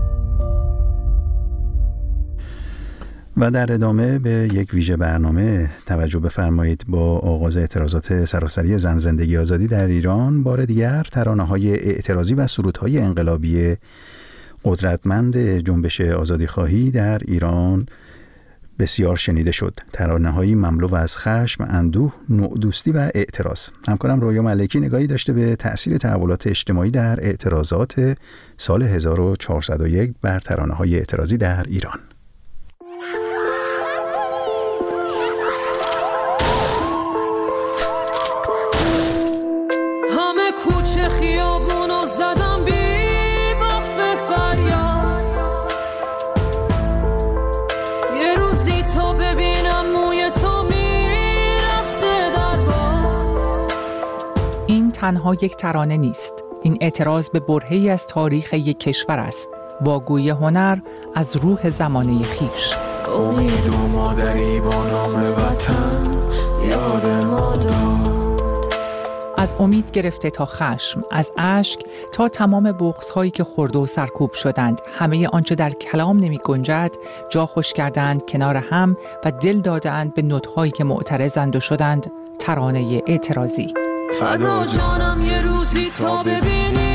و در ادامه به یک ویژه برنامه توجه بفرمایید. با آغاز اعتراضات سراسری زن زندگی آزادی در ایران، بار دیگر ترانه‌های اعتراضی و سرودهای انقلابی قدرتمند جنبش آزادیخواهی در ایران بسیار شنیده شد. ترانه‌هایی مملو از خشم، اندوه، نوع‌دوستی و اعتراض. همکارم رویا ملکی نگاهی داشته به تأثیر تحولات اجتماعی در اعتراضات سال 1401 بر ترانه‌های اعتراضی در ایران. خیابونو زدم بی وقف فریاد، یه روزی تو ببینم موی تو میرقصه در باد. این تنها یک ترانه نیست. این اعتراض به برهه‌ای از تاریخ یک کشور است. واگوی هنر از روح زمانه خویش. امید و مادری با نام وطن یاد ما داد. از امید گرفته تا خشم، از اشک تا تمام بغض‌هایی که خورده و سرکوب شدند، همه آنچه در کلام نمی گنجد جا خوش کردند کنار هم و دل دادند به نوت‌هایی که معترضند و شدند ترانه اعتراضی. فدا جانم یه روزی تا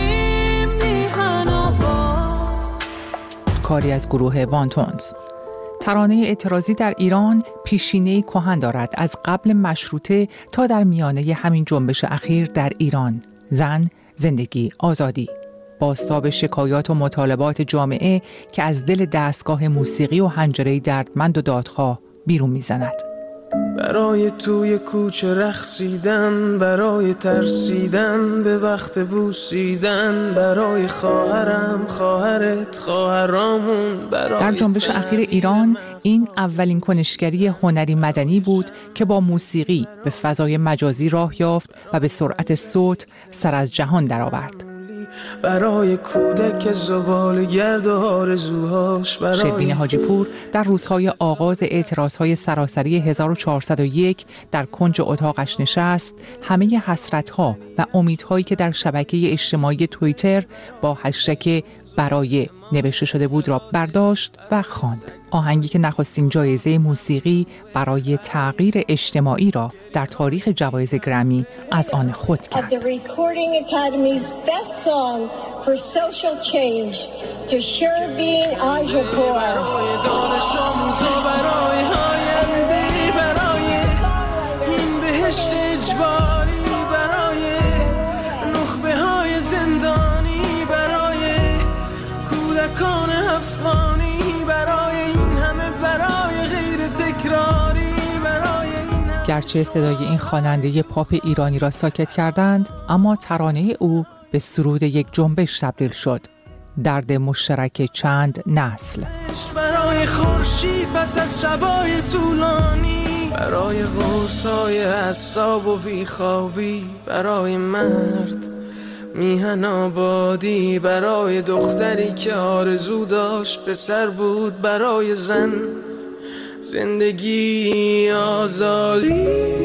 ببینیم میهن آباد. کاری از گروه وانتونز. ترانه اعتراضی در ایران پیشینه‌ای کهن دارد از قبل مشروطه تا در میانه همین جنبش اخیر در ایران. زن، زندگی، آزادی. بازتاب شکایات و مطالبات جامعه که از دل دستگاه موسیقی و حنجره دردمند و دادخواه بیرون می‌زند. برای توی کوچه رقصیدن، برای ترسیدن به وقت بوسیدن، برای خواهرم، خواهرت، خواهرامون. در جنبش اخیر ایران این اولین کنشگری هنری مدنی بود که با موسیقی به فضای مجازی راه یافت و به سرعت صوت سر از جهان درآورد. برای کودک زبالگرد و آرزوهاش. شروین حاجی پور در روزهای آغاز اعتراضهای سراسری 1401 در کنج اتاقش نشست، همه حسرت‌ها و امیدهایی که در شبکه اجتماعی توییتر با هشتگ برای نوشته شده بود را برداشت و خواند. آهنگی که نخستین جایزه موسیقی برای تغییر اجتماعی را در تاریخ جوایز گرمی از آن خود کرد. گرچه صدای این خواننده پاپ ایرانی را ساکت کردند، اما ترانه او به سرود یک جنبش تبدیل شد. درد مشترک چند نسل. برای خورشید پس از شبای طولانی، برای قرصای اعصاب و بیخوابی، برای مرد میهن آبادی، برای دختری که آرزو داشت پسر بود، برای زن زندگی، آزادی.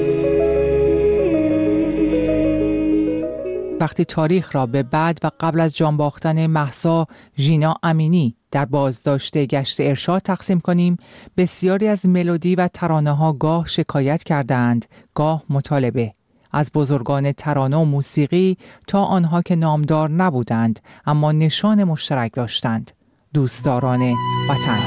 وقتی تاریخ را به بعد و قبل از جان باختن مهسا ژینا امینی در بازداشت گشت ارشاد تقسیم کنیم، بسیاری از ملودی و ترانه‌ها گاه شکایت کردند، گاه مطالبه. از بزرگان ترانه و موسیقی تا آنها که نامدار نبودند اما نشان مشترک داشتند، دوستداران وطن.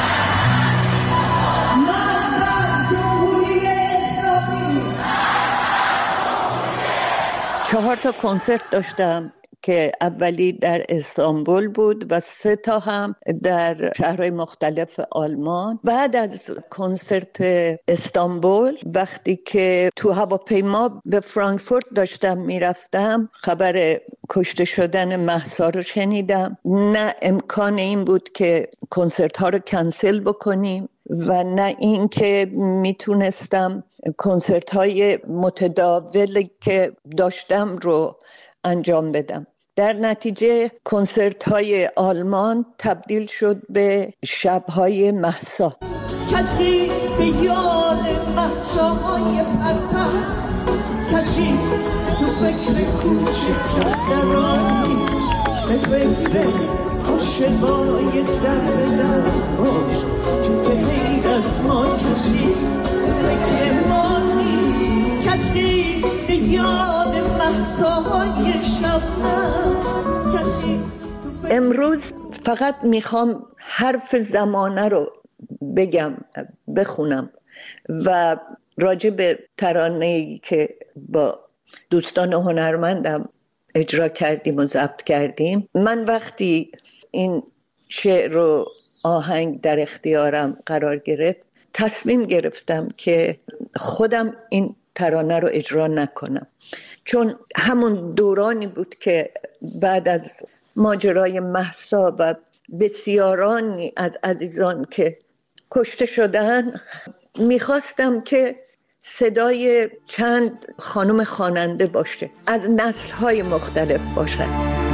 4 تا کنسرت داشتم که اولی در استانبول بود و 3 تا هم در شهرهای مختلف آلمان. بعد از کنسرت استانبول وقتی که تو هواپیما به فرانکفورت داشتم میرفتم، خبر کشته شدن مهسا رو شنیدم. نه امکان این بود که کنسرت ها رو کنسل بکنیم و نه این که میتونستم کنسرت های متداولی که داشتم رو انجام بدم. در نتیجه کنسرت های آلمان تبدیل شد به شب‌های مهسا. کسی به یاد مهساهای پرپر، کسی تو فکر کوچک درانی، به فکر عاشقای درد درخواش، که غیر از ما کسی فکر ما نیست. کسی به یاد مهساهای شبنم، کسی. امروز فقط میخوام حرف زمانه رو بگم، بخونم و راجع به ترانه‌ای که با دوستان هنرمندم اجرا کردیم و ضبط کردیم. من وقتی این شعر و آهنگ در اختیارم قرار گرفت، تصمیم گرفتم که خودم این ترانه رو اجرا نکنم، چون همون دورانی بود که بعد از ماجرای مهسا و بسیارانی از عزیزان که کشته شدن، میخواستم که صدای چند خانم خواننده باشه، از نسل‌های مختلف باشه.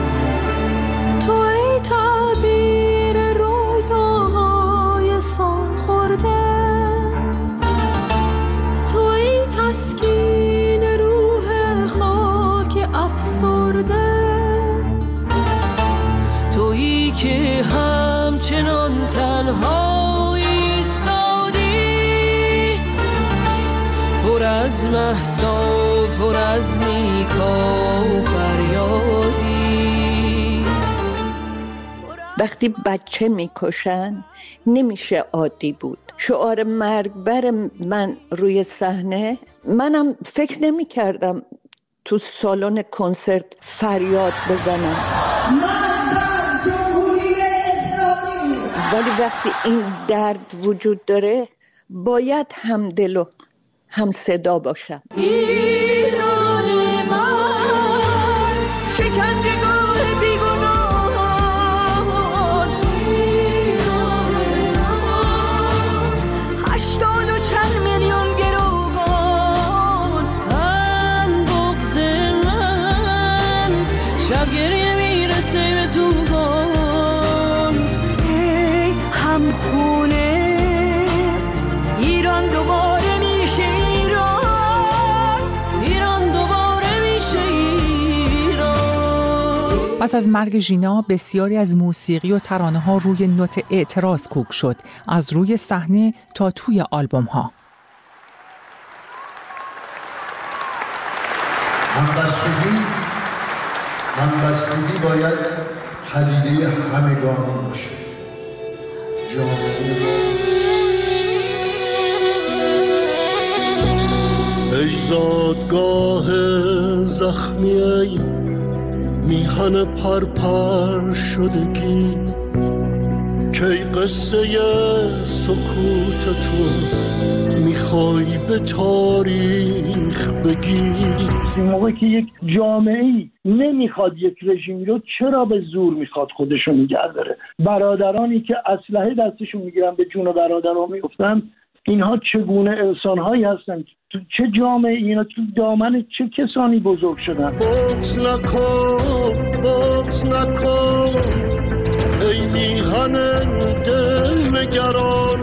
تو ای تعبیر رویاهای سال خورده، تو ای تسکین روح خاک افسرده، تویی که همچنان تنها ایستادی، پر از مهسا، پر از نیکا و فریادی. وقتی بچه میکشن نمیشه عادی بود. شعار مرگبر من روی صحنه، منم فکر نمی کردم تو سالن کنسرت فریاد بزنم، ولی وقتی این درد وجود داره باید هم دل و هم صدا باشم. ایران من شکنجه‌گاه بیگناهان، ایران من 80 و چند میلیون گروگان، من بغض من شب گریه میرسه به توفان. ای هم خونه ایران دوباره میشه ایران، ایران دوباره میشه ایران. پس از مرگ ژینا بسیاری از موسیقی و ترانه ها روی نوت اعتراض کوک شد، از روی صحنه تا توی آلبوم ها. همبستگی باید پدیده همگانی باشه. ای زادگاه زخمی، ای میهن پرپر شدگی، کی قصه سکوت تو میخوای به تاریخ بگی. این موقعی که یک جامعه‌ای نمیخواد یک رژیمی رو، چرا به زور میخواد خودشو نگه داره؟ برادرانی که اسلحه دستشون میگیرن به جون برادرها میفتن، اینها چگونه انسانهایی هستن؟ تو چه جامعه اینا، تو دامن چه کسانی بزرگ شدن؟ بغض نکن، بغض نکن ای میهن دل نگران،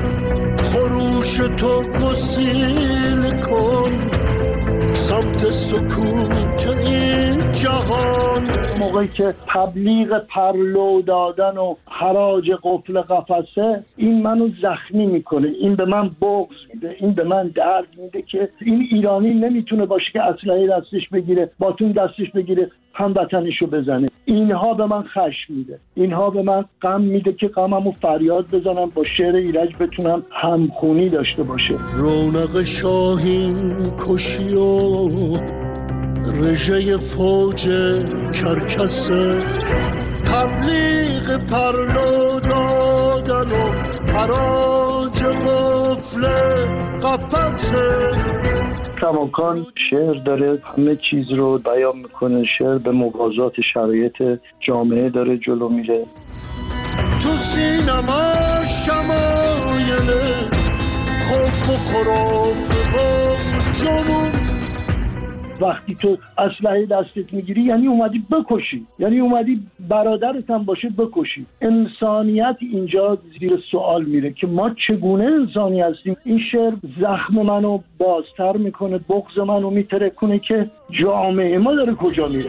خروش تو گسیل کن سمت سکوت این جهان. موقعی که تبلیغ پرلو دادن و حراج قفل قفسه، این منو زخمی میکنه، این به من بغض میده، این به من درد میده که این ایرانی نمیتونه باشه که اسلحه دستش بگیره، باتون دستش بگیره، هموطنشو بزنه. اینها به من خشم میده، اینها به من غم میده که غممو فریاد بزنم، با شعر ایرج بتونم همخونی داشته باشه. رونق شاهین کشی و رژه فوج کرکسه، تبلیغ پرلو دادن و حراج قفل قفسه. کماکان شعر داره همه چیز رو بیان میکنه، شعر به موازات شرایط جامعه داره جلو میره. تو سینما شمایل خوب و خراب و جنون، وقتی تو اسلحه دستت میگیری یعنی اومدی بکشی، یعنی اومدی برادرت هم باشه بکشی. انسانیت اینجا زیر سوال میره که ما چگونه انسانی هستیم. این شعر زخم منو بازتر میکنه، بغض منو میترکونه که جامعه ما داره کجا میره.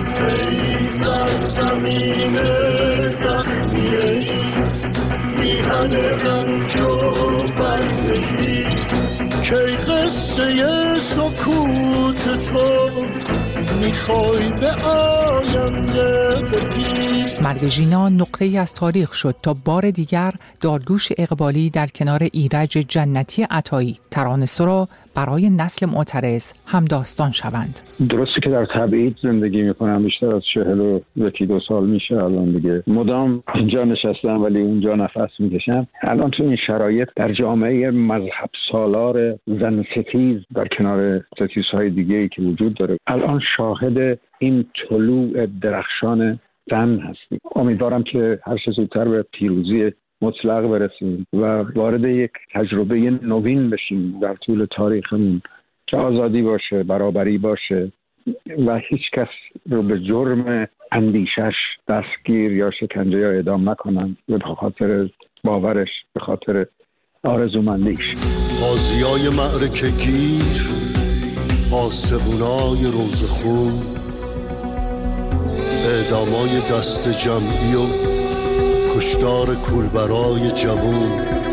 کی قصه سکوت تو میخوای به آینده بگی. مرگ ژینا نقطه‌ای از تاریخ شد تا بار دیگر داریوش اقبالی در کنار ایرج جنتی عطایی ترانه‌سرا برای نسل معترض هم داستان شوند. درسته که در تبعید زندگی میکنم، بیشتر از 41 سال میشه الان دیگه، مدام اینجا نشستم ولی اونجا نفس میکشم. الان تو این شرایط در جامعه مذهب سالار زن ستیز در کنار ستیزهای دیگه‌ای که وجود داره، الان شاهد این طلوع درخشان زن هستیم. امیدوارم که هر چه زودتر به پیروزی مطلق برسیم و وارد یک تجربه نوین بشیم در طول تاریخمون که آزادی باشه، برابری باشه و هیچ کس رو به جرم اندیشش دستگیر یا شکنجه یا اعدام نکنن به خاطر باورش، به خاطر آرزومندیش. قاضیای معرکه گیر، آسمونای روزخون، اعدامای دست جمعی و کشتار کولبرای جوون،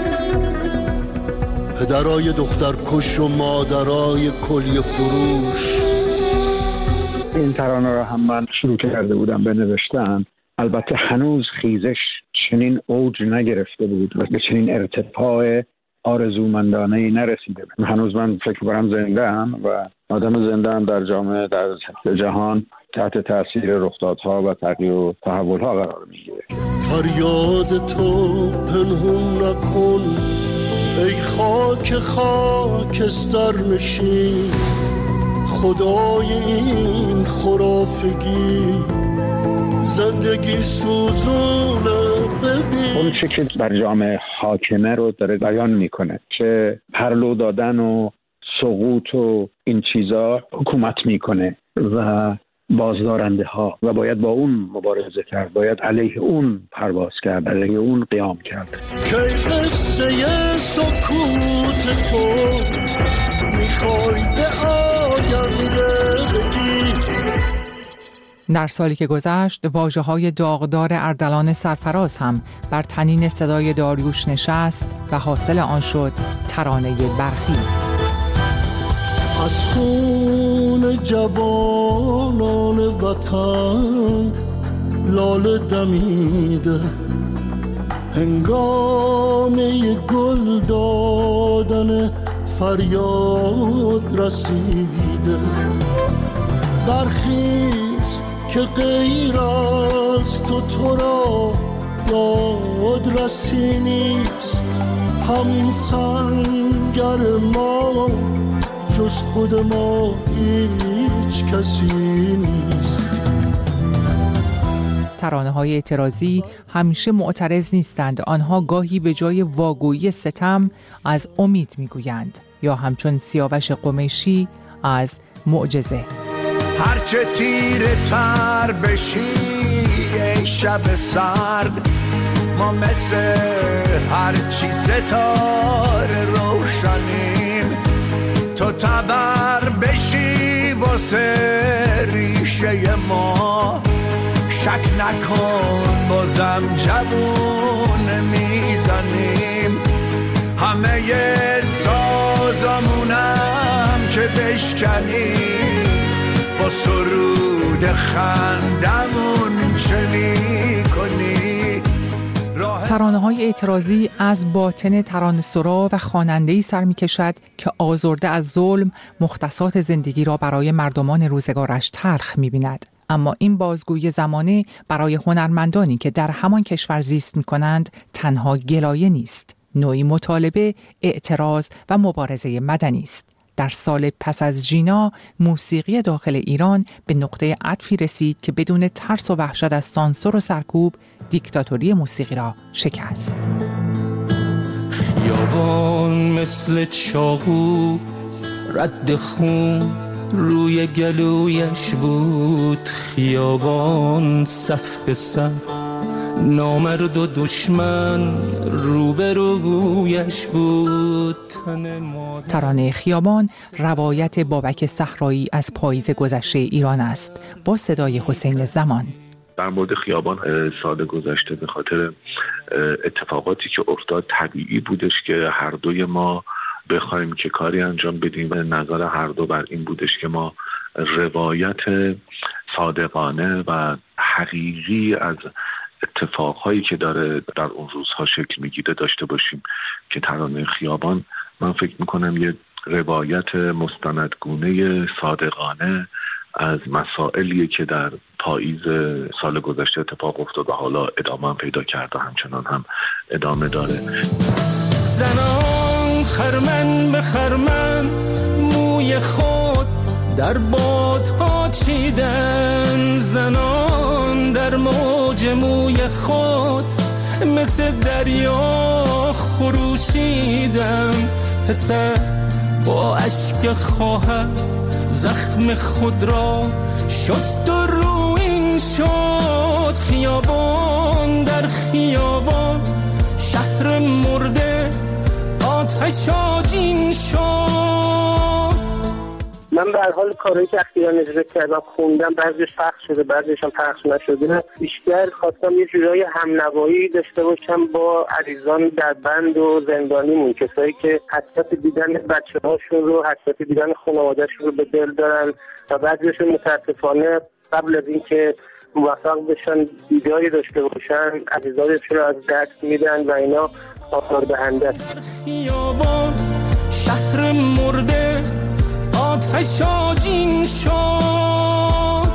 پدرای دخترکش و مادرای کلیه فروش. این ترانه رو هم من شروع کرده بودم به نوشتن البته هنوز خیزش چنین اوج نگرفته بود و به چنین ارتفاع آرزومندانه‌ای نرسیده بود. هنوز من فکر کنم زنده ام و آدم زنده هم در جامعه، در جهان تحت تاثیر رخدادها و تغییر و تحولها قرار میگیره. فریاد تو پنهون نکن ای خاک خاکستر نشین، خدای این خرافگی زندگی سوزونه ببین. اون چه که بر جامعه حاکمه رو داره بیان میکنه، چه پرلو دادن و سقوط و این چیزا حکومت میکنه و بازدارنده ها و باید با اون مبارزه کرد، باید علیه اون پرواز کرد، علیه اون قیام کرد. که قصه سکوت تو میخوای به آینده بگی. در سالی که گذشت واژه‌های داغدار اردلان سرفراز هم بر تنین صدای داریوش نشست و حاصل آن شد ترانه برخیز. از خون جوانان وطن لاله دمیده، هنگامه گل دادن فریاد رسیده. برخیز که غیر از تو را یاد رسی نیست، همسنگر ما جز خود ما هیچ کسی نیست. ترانه‌های اعتراضی همیشه معترض نیستند. آنها گاهی به جای واگویی ستم از امید میگویند یا همچون سیاوش قمیشی از معجزه. هرچه تیره تر بشی ای شب سرد، ما مثل هرچی ستاره روشنیم. تو تبر بشی واسه ریشه ما، شک نکن بازم جوون میزنیم. همه سازمونم که بشکنیم، با سرود خندمون چه میکنی؟ ترانه‌های اعتراضی از باطن ترانه‌سرا و خواننده‌ای سر می‌کشد که آزرده از ظلم مختصات زندگی را برای مردمان روزگارش تلخ می‌بیند. اما این بازگویی زمانه برای هنرمندانی که در همان کشور زیست می‌کنند تنها گلایه نیست، نوعی مطالبه، اعتراض و مبارزه مدنی است. در سال پس از جینا موسیقی داخل ایران به نقطه عطفی رسید که بدون ترس و وحشت از سانسور و سرکوب دیکتاتوری موسیقی را شکست. خیابان مثل چاقو رد خون روی گلویش بود، خیابان صف به صف نامرد و دشمن روبرویش بود. ترانه خیابان روایت بابک صحرایی از پاییز گذشته ایران است با صدای حسین زمان. در مورد خیابان سال گذشته به خاطر اتفاقاتی که افتاد طبیعی بودش که هر دوی ما بخوایم که کاری انجام بدیم. نظر هر دو بر این بودش که ما روایت صادقانه و حقیقی از اتفاقهایی که داره در اون روزها شکل میگیره داشته باشیم که ترانه خیابان من فکر میکنم یه روایت مستندگونه صادقانه از مسائلیه که در پاییز سال گذشته اتفاق افتاد و حالا ادامه هم پیدا کرده، همچنان هم ادامه داره. زنان خرمن به خرمن موی خود در بادها چیدن، زنان در موج موی خود مثل دریا خروشیدن. پسر با اشک خواهر زخم خود را شست و روین شد. خیابان در خیابان شهر مرده آتش آجین شد. من به هر حال کارهایی که اخیراً اجرا کردم خوندم، بعضیش پخش شده بعضیش هم پخش نشده. بیشتر خواستم یه جورای همنوایی داشته باشم با عزیزان در بند و زندانیمون، کسایی که حسرت دیدن بچه‌هاشون رو، حسرت دیدن خانواده‌شون رو به دل دارن و بعضیشون متاسفانه قبل از اینکه موفق بشن، دیداری داشته باشن، عزیزانشون رو از دست میدن و اینا آثار دهنده است. شهر مرده آتش آجین شد.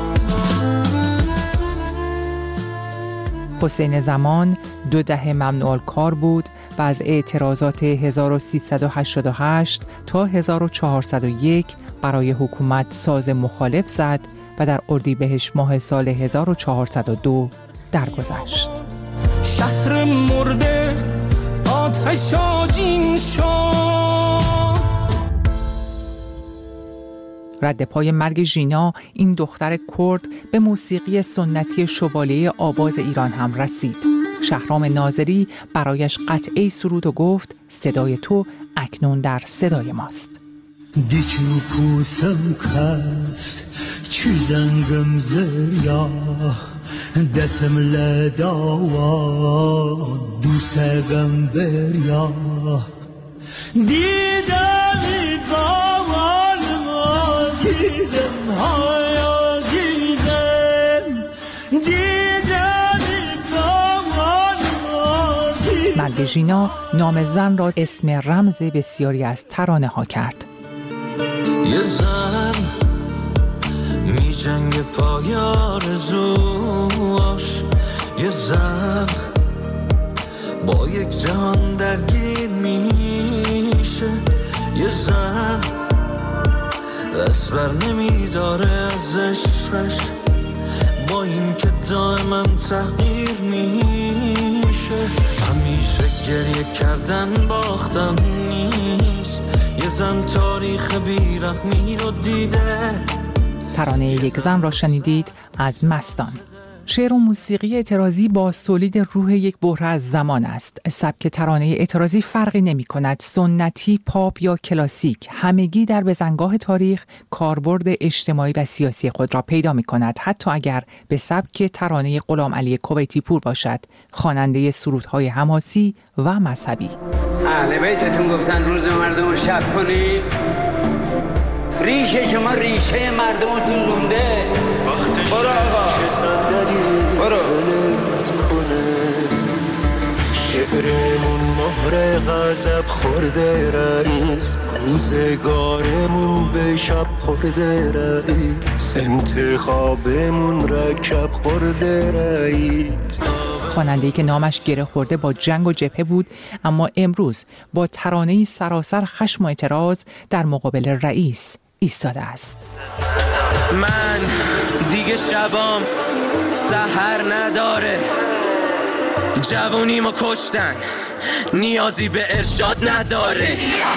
حسین زمان 2 دهه ممنوع الکار بود و از اعتراضات 1388 تا 1401 برای حکومت ساز مخالف زد و در اردیبهشت ماه سال 1402 درگذشت. شهر مرده آتش آجین شد. رد پای مرگ ژینا، این دختر کرد، به موسیقی سنتی شوالیه آواز ایران هم رسید. شهرام ناظری برایش قطعه سرود و گفت صدای تو اکنون در صدای ماست. دیچو پوسم کست چیزنگم زریا دسم لداوا دوسگم بریا دیدمی باوال ما گیزم هایا گیزم دیدمی باوال ما گیزم. مرگ ژینا نام زن را اسم رمز بسیاری از ترانه ها کرد. یه زن می جنگ پای آرزوهاش، یه زن با یک جهان درگیر میشه، یه زن دست بر نمی داره از عشقش، با این که دائما تغییر میشه. همیشه گریه کردن باختن نیست، یه زن تاریخ بیرحمی رو دیده. ترانه یک زن را شنیدید از مستان. شعر و موسیقی اعتراضی با تولید روح یک بحران از زمان است. سبک ترانه اعتراضی فرقی نمی کند. سنتی، پاپ یا کلاسیک، همگی در بزنگاه تاریخ کاربرد اجتماعی و سیاسی خود را پیدا می کند، حتی اگر به سبک ترانه غلام علی کویتی پور باشد، خواننده سرودهای حماسی و مذهبی. اهل بیتتون گفتن روز مردم شب کنید، ریشه شما ریشه مردمتون لونده. برو آقا برو. شعرمون مهر غضب خورده رئیس، روزگارمون به شب خورده رئیس، انتخابمون رکب خورده رئیس. خواننده‌ای که نامش گره خورده با جنگ و جبهه بود، اما امروز با ترانه‌ای سراسر خشم و اعتراض در مقابل رئیس ایستاده است. من دیگه شبام سحر نداره، جوونیمو کشتن نیازی به ارشاد نداره،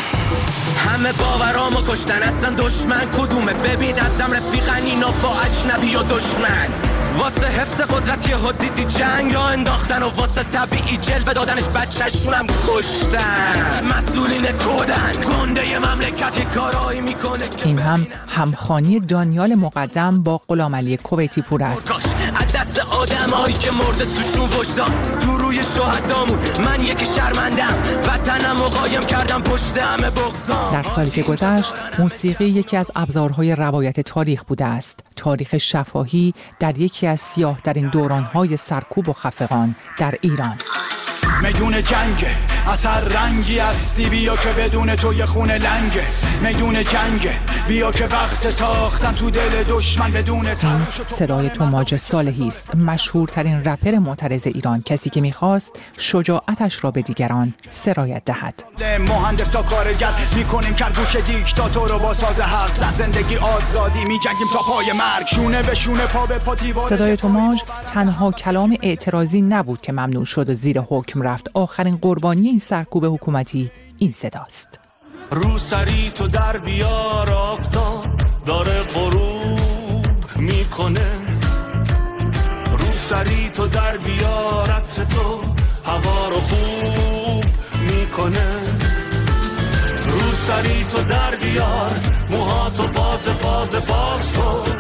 همه باورامو کشتن، اصلا دشمن کدومه؟ ببین ازم رفیقن اینا با اجنبی و دشمن، واسه حفظ قدرت یه دیدی جنگ را انداختن و واسه طبیعی جلوه دادنش بچه‌شونم کشتن. مسئولین کودن گنده مملکتی کارایی میکنه. این هم همخوانی دانیال مقدم با غلام علی کویتی پور است. کاش از دست آدمایی که مرده توشون وجدان، تو روی شهدامون من یکی شرمندم، وطنم رو قایم کردم پشت همه بغضام. در سالی که گذشت موسیقی یکی از ابزارهای روایت تاریخ بوده است. تاریخ شفاهی در یکی از سیاه‌ترین دوران‌های سرکوب و خفقان در ایران. میدون جنگ اثر رنگی هستی، بیا که بدون تو یه خونه لنگه. میدون جنگ بیا که وقت تاختن تو دل دشمن بدون این صدای توماج صالحی است، مشهورترین رپر معترض ایران، کسی که میخواست شجاعتش را به دیگران سرایت دهد. مهندس تا کارگر میکنیم کرگوش دیکتاتور رو با ساز حق، زن زندگی آزادی میجنگیم تا پای مرگ، شونه به شونه پا به پا دیوار. صدای توماج تنها کلام اعتراضی نبود که ممنوع شد و زیر حکم رفت. آخرین قربانی این سرکوب حکومتی این صداست. رو سری تو در بیار، آفتاب داره غروب میکنه، رو سری تو در بیار، عطر تو هوا رو خوب میکنه، رو سری تو در بیار، موهاتو باز کن.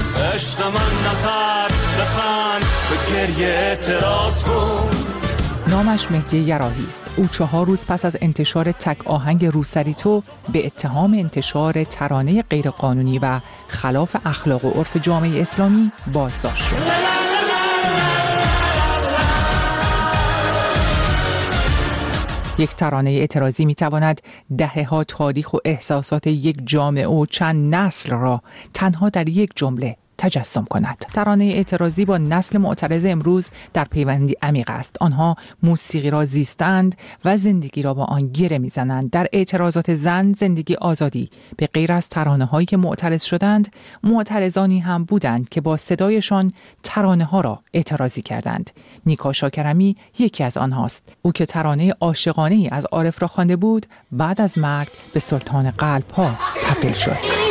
عشق من نترس، بخند، به گریه اعتراض کن. نامش مهدی یراحی است. او 4 روز پس از انتشار تک آهنگ روسری تو به اتهام انتشار ترانه غیرقانونی و خلاف اخلاق و عرف جامعه اسلامی بازداشت شد. یک ترانه اعتراضی می‌تواند دهه‌ها تاریخ و احساسات یک جامعه و چند نسل را تنها در یک جمله تجسم کند. ترانه اعتراضی با نسل معترض امروز در پیوندی عمیق است. آنها موسیقی را زیستند و زندگی را با آن گره می‌زنند. در اعتراضات زن، زندگی، آزادی، به غیر از ترانه‌هایی که معترض شدند، معترضانی هم بودند که با صدایشان ترانه‌ها را اعتراضی کردند. نیکا شاکرمی یکی از آنهاست. او که ترانه عاشقانه‌ای از عارف را خوانده بود، بعد از مرگ به سلطان قلب‌ها تبدیل شد.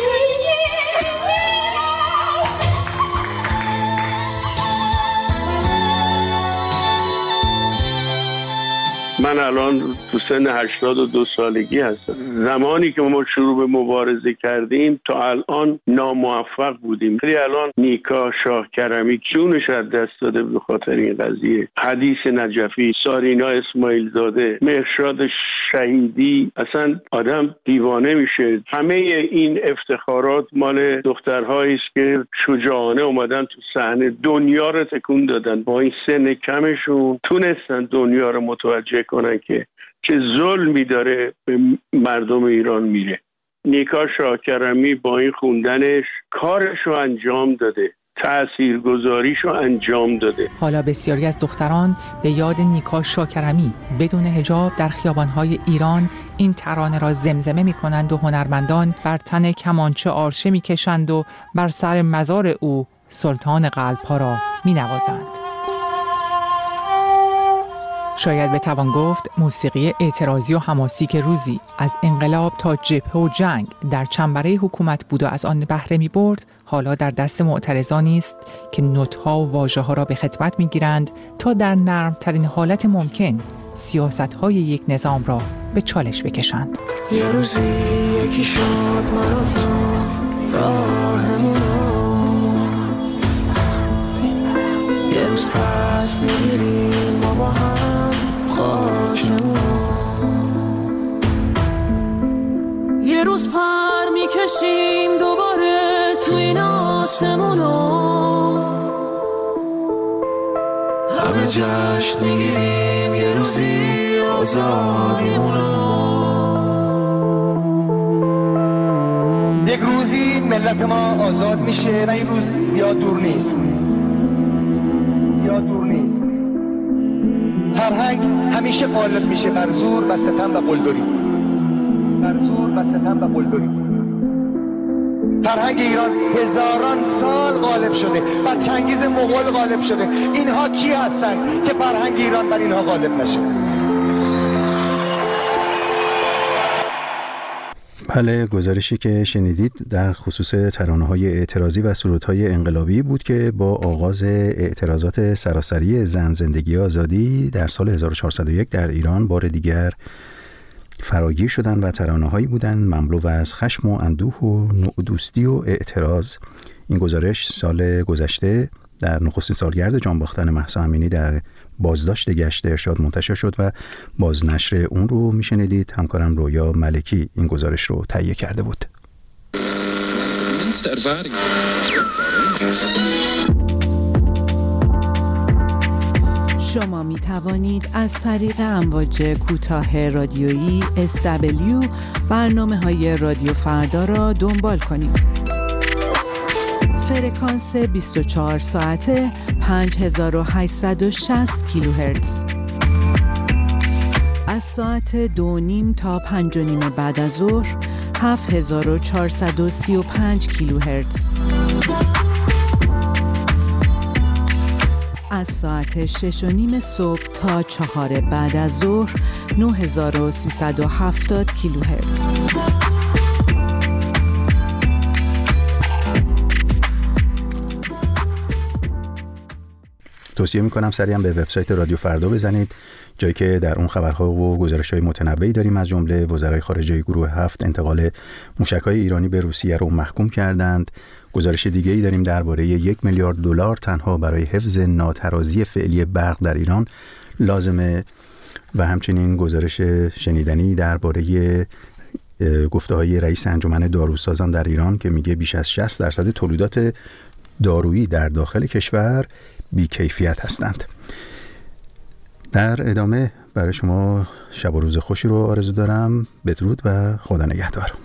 من الان تو سن 82 سالگی هستم. زمانی که ما شروع به مبارزه کردیم تا الان ناموفق بودیم. ولی الان نیکا شاکرمی جونش از دست داده به خاطر این قضیه. حدیث نجفی، سارینا اسماعیل زاده، مهرشاد شهیدی، اصلا آدم دیوانه میشه. همه این افتخارات مال دخترهایی است که شجاعانه اومدن تو صحنه، دنیا رو تکون دادن. با این سن کمشون تونستن دنیا رو متوجه کنن که چه ظلمی داره به مردم ایران میره. نیکا شاکرمی با این خوندنش کارشو انجام داده، تأثیرگذاریشو انجام داده. حالا بسیاری از دختران به یاد نیکا شاکرمی بدون حجاب در خیابان‌های ایران این ترانه را زمزمه می‌کنند و هنرمندان بر تن کمانچه آرشه می‌کشند و بر سر مزار او سلطان قلب‌ها را می‌نوازند. شاید بتوان گفت موسیقی اعتراضی و حماسی که روزی از انقلاب تا جبهه و جنگ در چنبره حکومت بود و از آن بهره می برد، حالا در دست معترضانی است که نوت‌ها و واژه‌ها را به خدمت می‌گیرند تا در نرم‌ترین حالت ممکن سیاست‌های یک نظام را به چالش بکشند. یه روزی یکی شد مرا تا راهمونو، یه روز پس می‌گیریم ما با هم خاکمونو، یه روز پر می‌کشیم دوباره تو این آسمونو، همه جشن میگیریم یه روزی آزادیمونو. یک روزی ملت ما آزاد میشه و این روز زیاد دور نیست. فرهنگ همیشه غالب میشه بر زور و ستم و قلدری. فرهنگ ایران هزاران سال غالب شده، بعد چنگیز مغول غالب شده. اینها کی هستن که فرهنگ ایران بر اینها غالب نشه؟ بله، گزارشی که شنیدید در خصوص ترانه‌های اعتراضی و سرودهای انقلابی بود که با آغاز اعتراضات سراسری زن، زندگی، آزادی در سال 1401 در ایران بار دیگر فراگیر شدند و ترانه‌هایی بودند مملو از خشم و اندوه و نوع‌دوستی و اعتراض. این گزارش سال گذشته در نخستین سالگرد جانباختن مهسا امینی در بازداشت گشت ارشاد منتشر شد و بازنشر اون رو میشنیدید. همکارم رویا ملکی این گزارش رو تهیه کرده بود. شما می توانید از طریق امواج کوتاه رادیویی SW برنامه‌های رادیو فردا را دنبال کنید. فرکانس 24 ساعته 5860 کیلوهرتز. از ساعت 2:30 تا 5:30 بعد از ظهر 7435 کیلوهرتز. از ساعت 6:30 صبح تا 4 بعد از ظهر 9370 کیلوهرتز. توصیه میکنم سریعا به وبسایت رادیو فردا بزنید، جایی که در اون خبرها و گزارش‌های متنوعی داریم. از جمله وزرای خارجه گروه 7 انتقال موشک‌های ایرانی به روسیه رو محکوم کردند. گزارش دیگه‌ای داریم درباره $1 میلیارد تنها برای حفظ ناترازی فعلی برق در ایران لازمه و همچنین گزارش شنیدنی درباره گفته‌های رئیس انجمن داروسازان در ایران که میگه بیش از 60% تولیدات دارویی در داخل کشور بی‌کیفیت هستند. در ادامه برای شما شب و روز خوشی رو آرزو دارم. بدرود و خدا نگهدار.